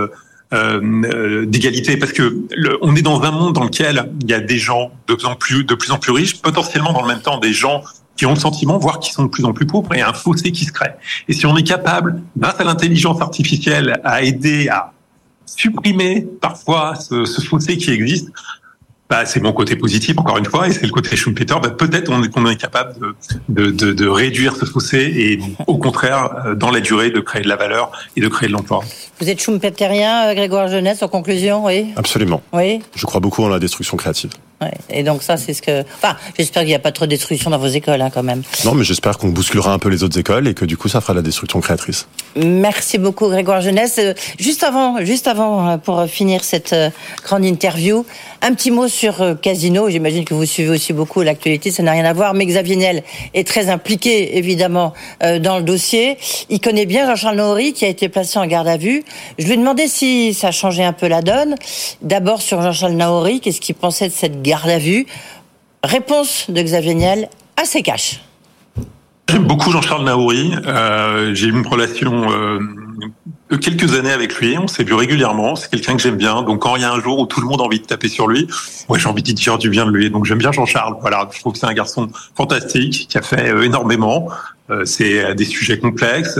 d'égalité, parce que on est dans un monde dans lequel il y a des gens de plus en plus riches, potentiellement dans le même temps des gens qui ont le sentiment, voire qui sont de plus en plus pauvres, et il y a un fossé qui se crée. Et si on est capable, grâce à l'intelligence artificielle, à aider à supprimer parfois ce fossé qui existe, c'est mon côté positif, encore une fois, et c'est le côté Schumpeter. Peut-être qu'on est capable de réduire ce fossé et, au contraire, dans la durée, de créer de la valeur et de créer de l'emploi. Vous êtes schumpeterien, Grégoire Genesse, en conclusion, oui? Absolument. Oui. Je crois beaucoup en la destruction créative. Ouais. Et donc ça, c'est ce que... Enfin, j'espère qu'il n'y a pas trop de destruction dans vos écoles, quand même. Non, mais j'espère qu'on bousculera un peu les autres écoles et que du coup, ça fera de la destruction créatrice. Merci beaucoup, Grégoire Genesse. Juste avant, pour finir cette grande interview, un petit mot sur Casino. J'imagine que vous suivez aussi beaucoup l'actualité, ça n'a rien à voir, mais Xavier Niel est très impliqué, évidemment, dans le dossier. Il connaît bien Jean-Charles Naouri, qui a été placé en garde à vue. Je lui ai demandé si ça changeait un peu la donne. D'abord, sur Jean-Charles Naouri, qu'est-ce qu'il pensait de cette garde à vue? Réponse de Xavier Niel, assez cash. J'aime beaucoup Jean-Charles Naouri. J'ai eu une relation de quelques années avec lui. On s'est vu régulièrement. C'est quelqu'un que j'aime bien. Donc, quand il y a un jour où tout le monde a envie de taper sur lui, ouais, j'ai envie de dire du bien de lui. Donc, j'aime bien Jean-Charles. Voilà. Je trouve que c'est un garçon fantastique qui a fait énormément. C'est des sujets complexes.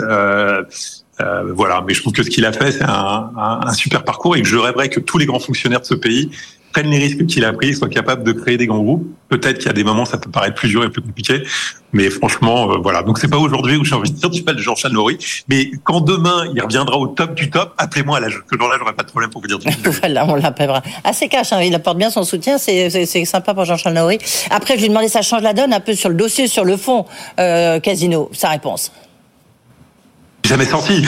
Voilà. Mais je trouve que ce qu'il a fait, c'est un super parcours et que je rêverais que tous les grands fonctionnaires de ce pays prennent les risques qu'il a pris, soient capables de créer des grands groupes. Peut-être qu'il y a des moments, ça peut paraître plus dur et plus compliqué, mais franchement, voilà. Donc c'est pas aujourd'hui où j'ai envie de dire du mal de Jean-Charles Naouri, mais quand demain il reviendra au top du top, appelez-moi à l'âge. Que genre là, j'aurai pas de problème pour vous dire du mal. Voilà, on l'appellera. Assez cash, il apporte bien son soutien, c'est sympa pour Jean-Charles Naouri. Après, je lui ai demandé, ça change la donne un peu sur le dossier, sur le fond, Casino. Sa réponse. Jamais sorti.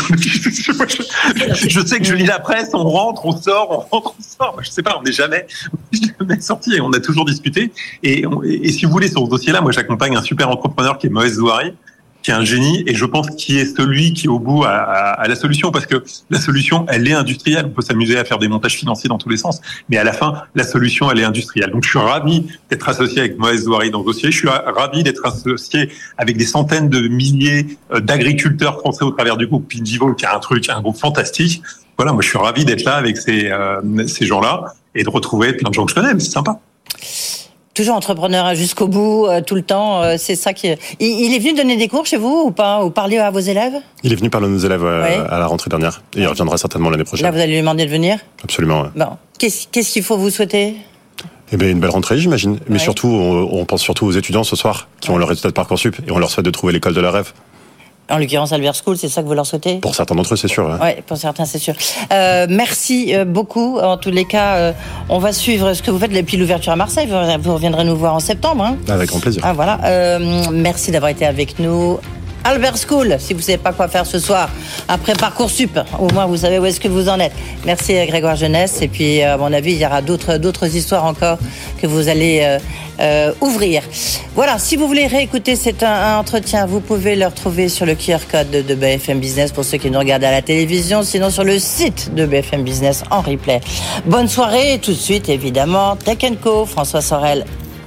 Je sais que je lis la presse, on rentre, on sort. Je sais pas, on n'est jamais sorti et on a toujours discuté. Et si vous voulez, sur ce dossier-là, moi j'accompagne un super entrepreneur qui est Moez Zouari, qui est un génie, et je pense qu'il est celui qui, au bout, a la solution, parce que la solution, elle est industrielle. On peut s'amuser à faire des montages financiers dans tous les sens, mais à la fin, la solution, elle est industrielle. Donc, je suis ravi d'être associé avec Moez Zouari dans ce dossier. Je suis ravi d'être associé avec des centaines de milliers d'agriculteurs français au travers du groupe Pindivo, qui a un groupe fantastique. Voilà, moi, je suis ravi d'être là avec ces gens-là et de retrouver plein de gens que je connais, mais c'est sympa. Toujours entrepreneur jusqu'au bout, tout le temps, c'est ça qui... Il est venu donner des cours chez vous ou pas? Ou parler à vos élèves? Il est venu parler à nos élèves à la rentrée dernière. Et il reviendra certainement l'année prochaine. Là, vous allez lui demander de venir? Absolument, ouais. Bon. Qu'est-ce qu'il faut vous souhaiter? Eh bien, une belle rentrée, j'imagine. Mais surtout, on pense surtout aux étudiants ce soir, qui ont leur résultat de Parcoursup, et on leur souhaite de trouver l'école de leur rêve. En l'occurrence, Albert School, c'est ça que vous leur souhaitez? Pour certains d'entre eux, c'est sûr. Oui, pour certains, c'est sûr. Merci beaucoup. En tous les cas, on va suivre ce que vous faites depuis l'ouverture à Marseille. Vous reviendrez nous voir en septembre. Hein. Avec grand plaisir. Ah, voilà. Merci d'avoir été avec nous. Albert School, si vous ne savez pas quoi faire ce soir, après Parcoursup, au moins vous savez où est-ce que vous en êtes. Merci Grégoire Genesse. Et puis, à mon avis, il y aura d'autres histoires encore que vous allez ouvrir. Voilà, si vous voulez réécouter cet entretien, vous pouvez le retrouver sur le QR code de BFM Business pour ceux qui nous regardent à la télévision, sinon sur le site de BFM Business en replay. Bonne soirée, et tout de suite, évidemment, Tech & Co, François Sorel.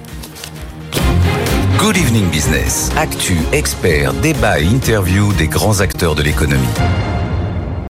Good Evening Business. Actu, experts, débat et interview des grands acteurs de l'économie.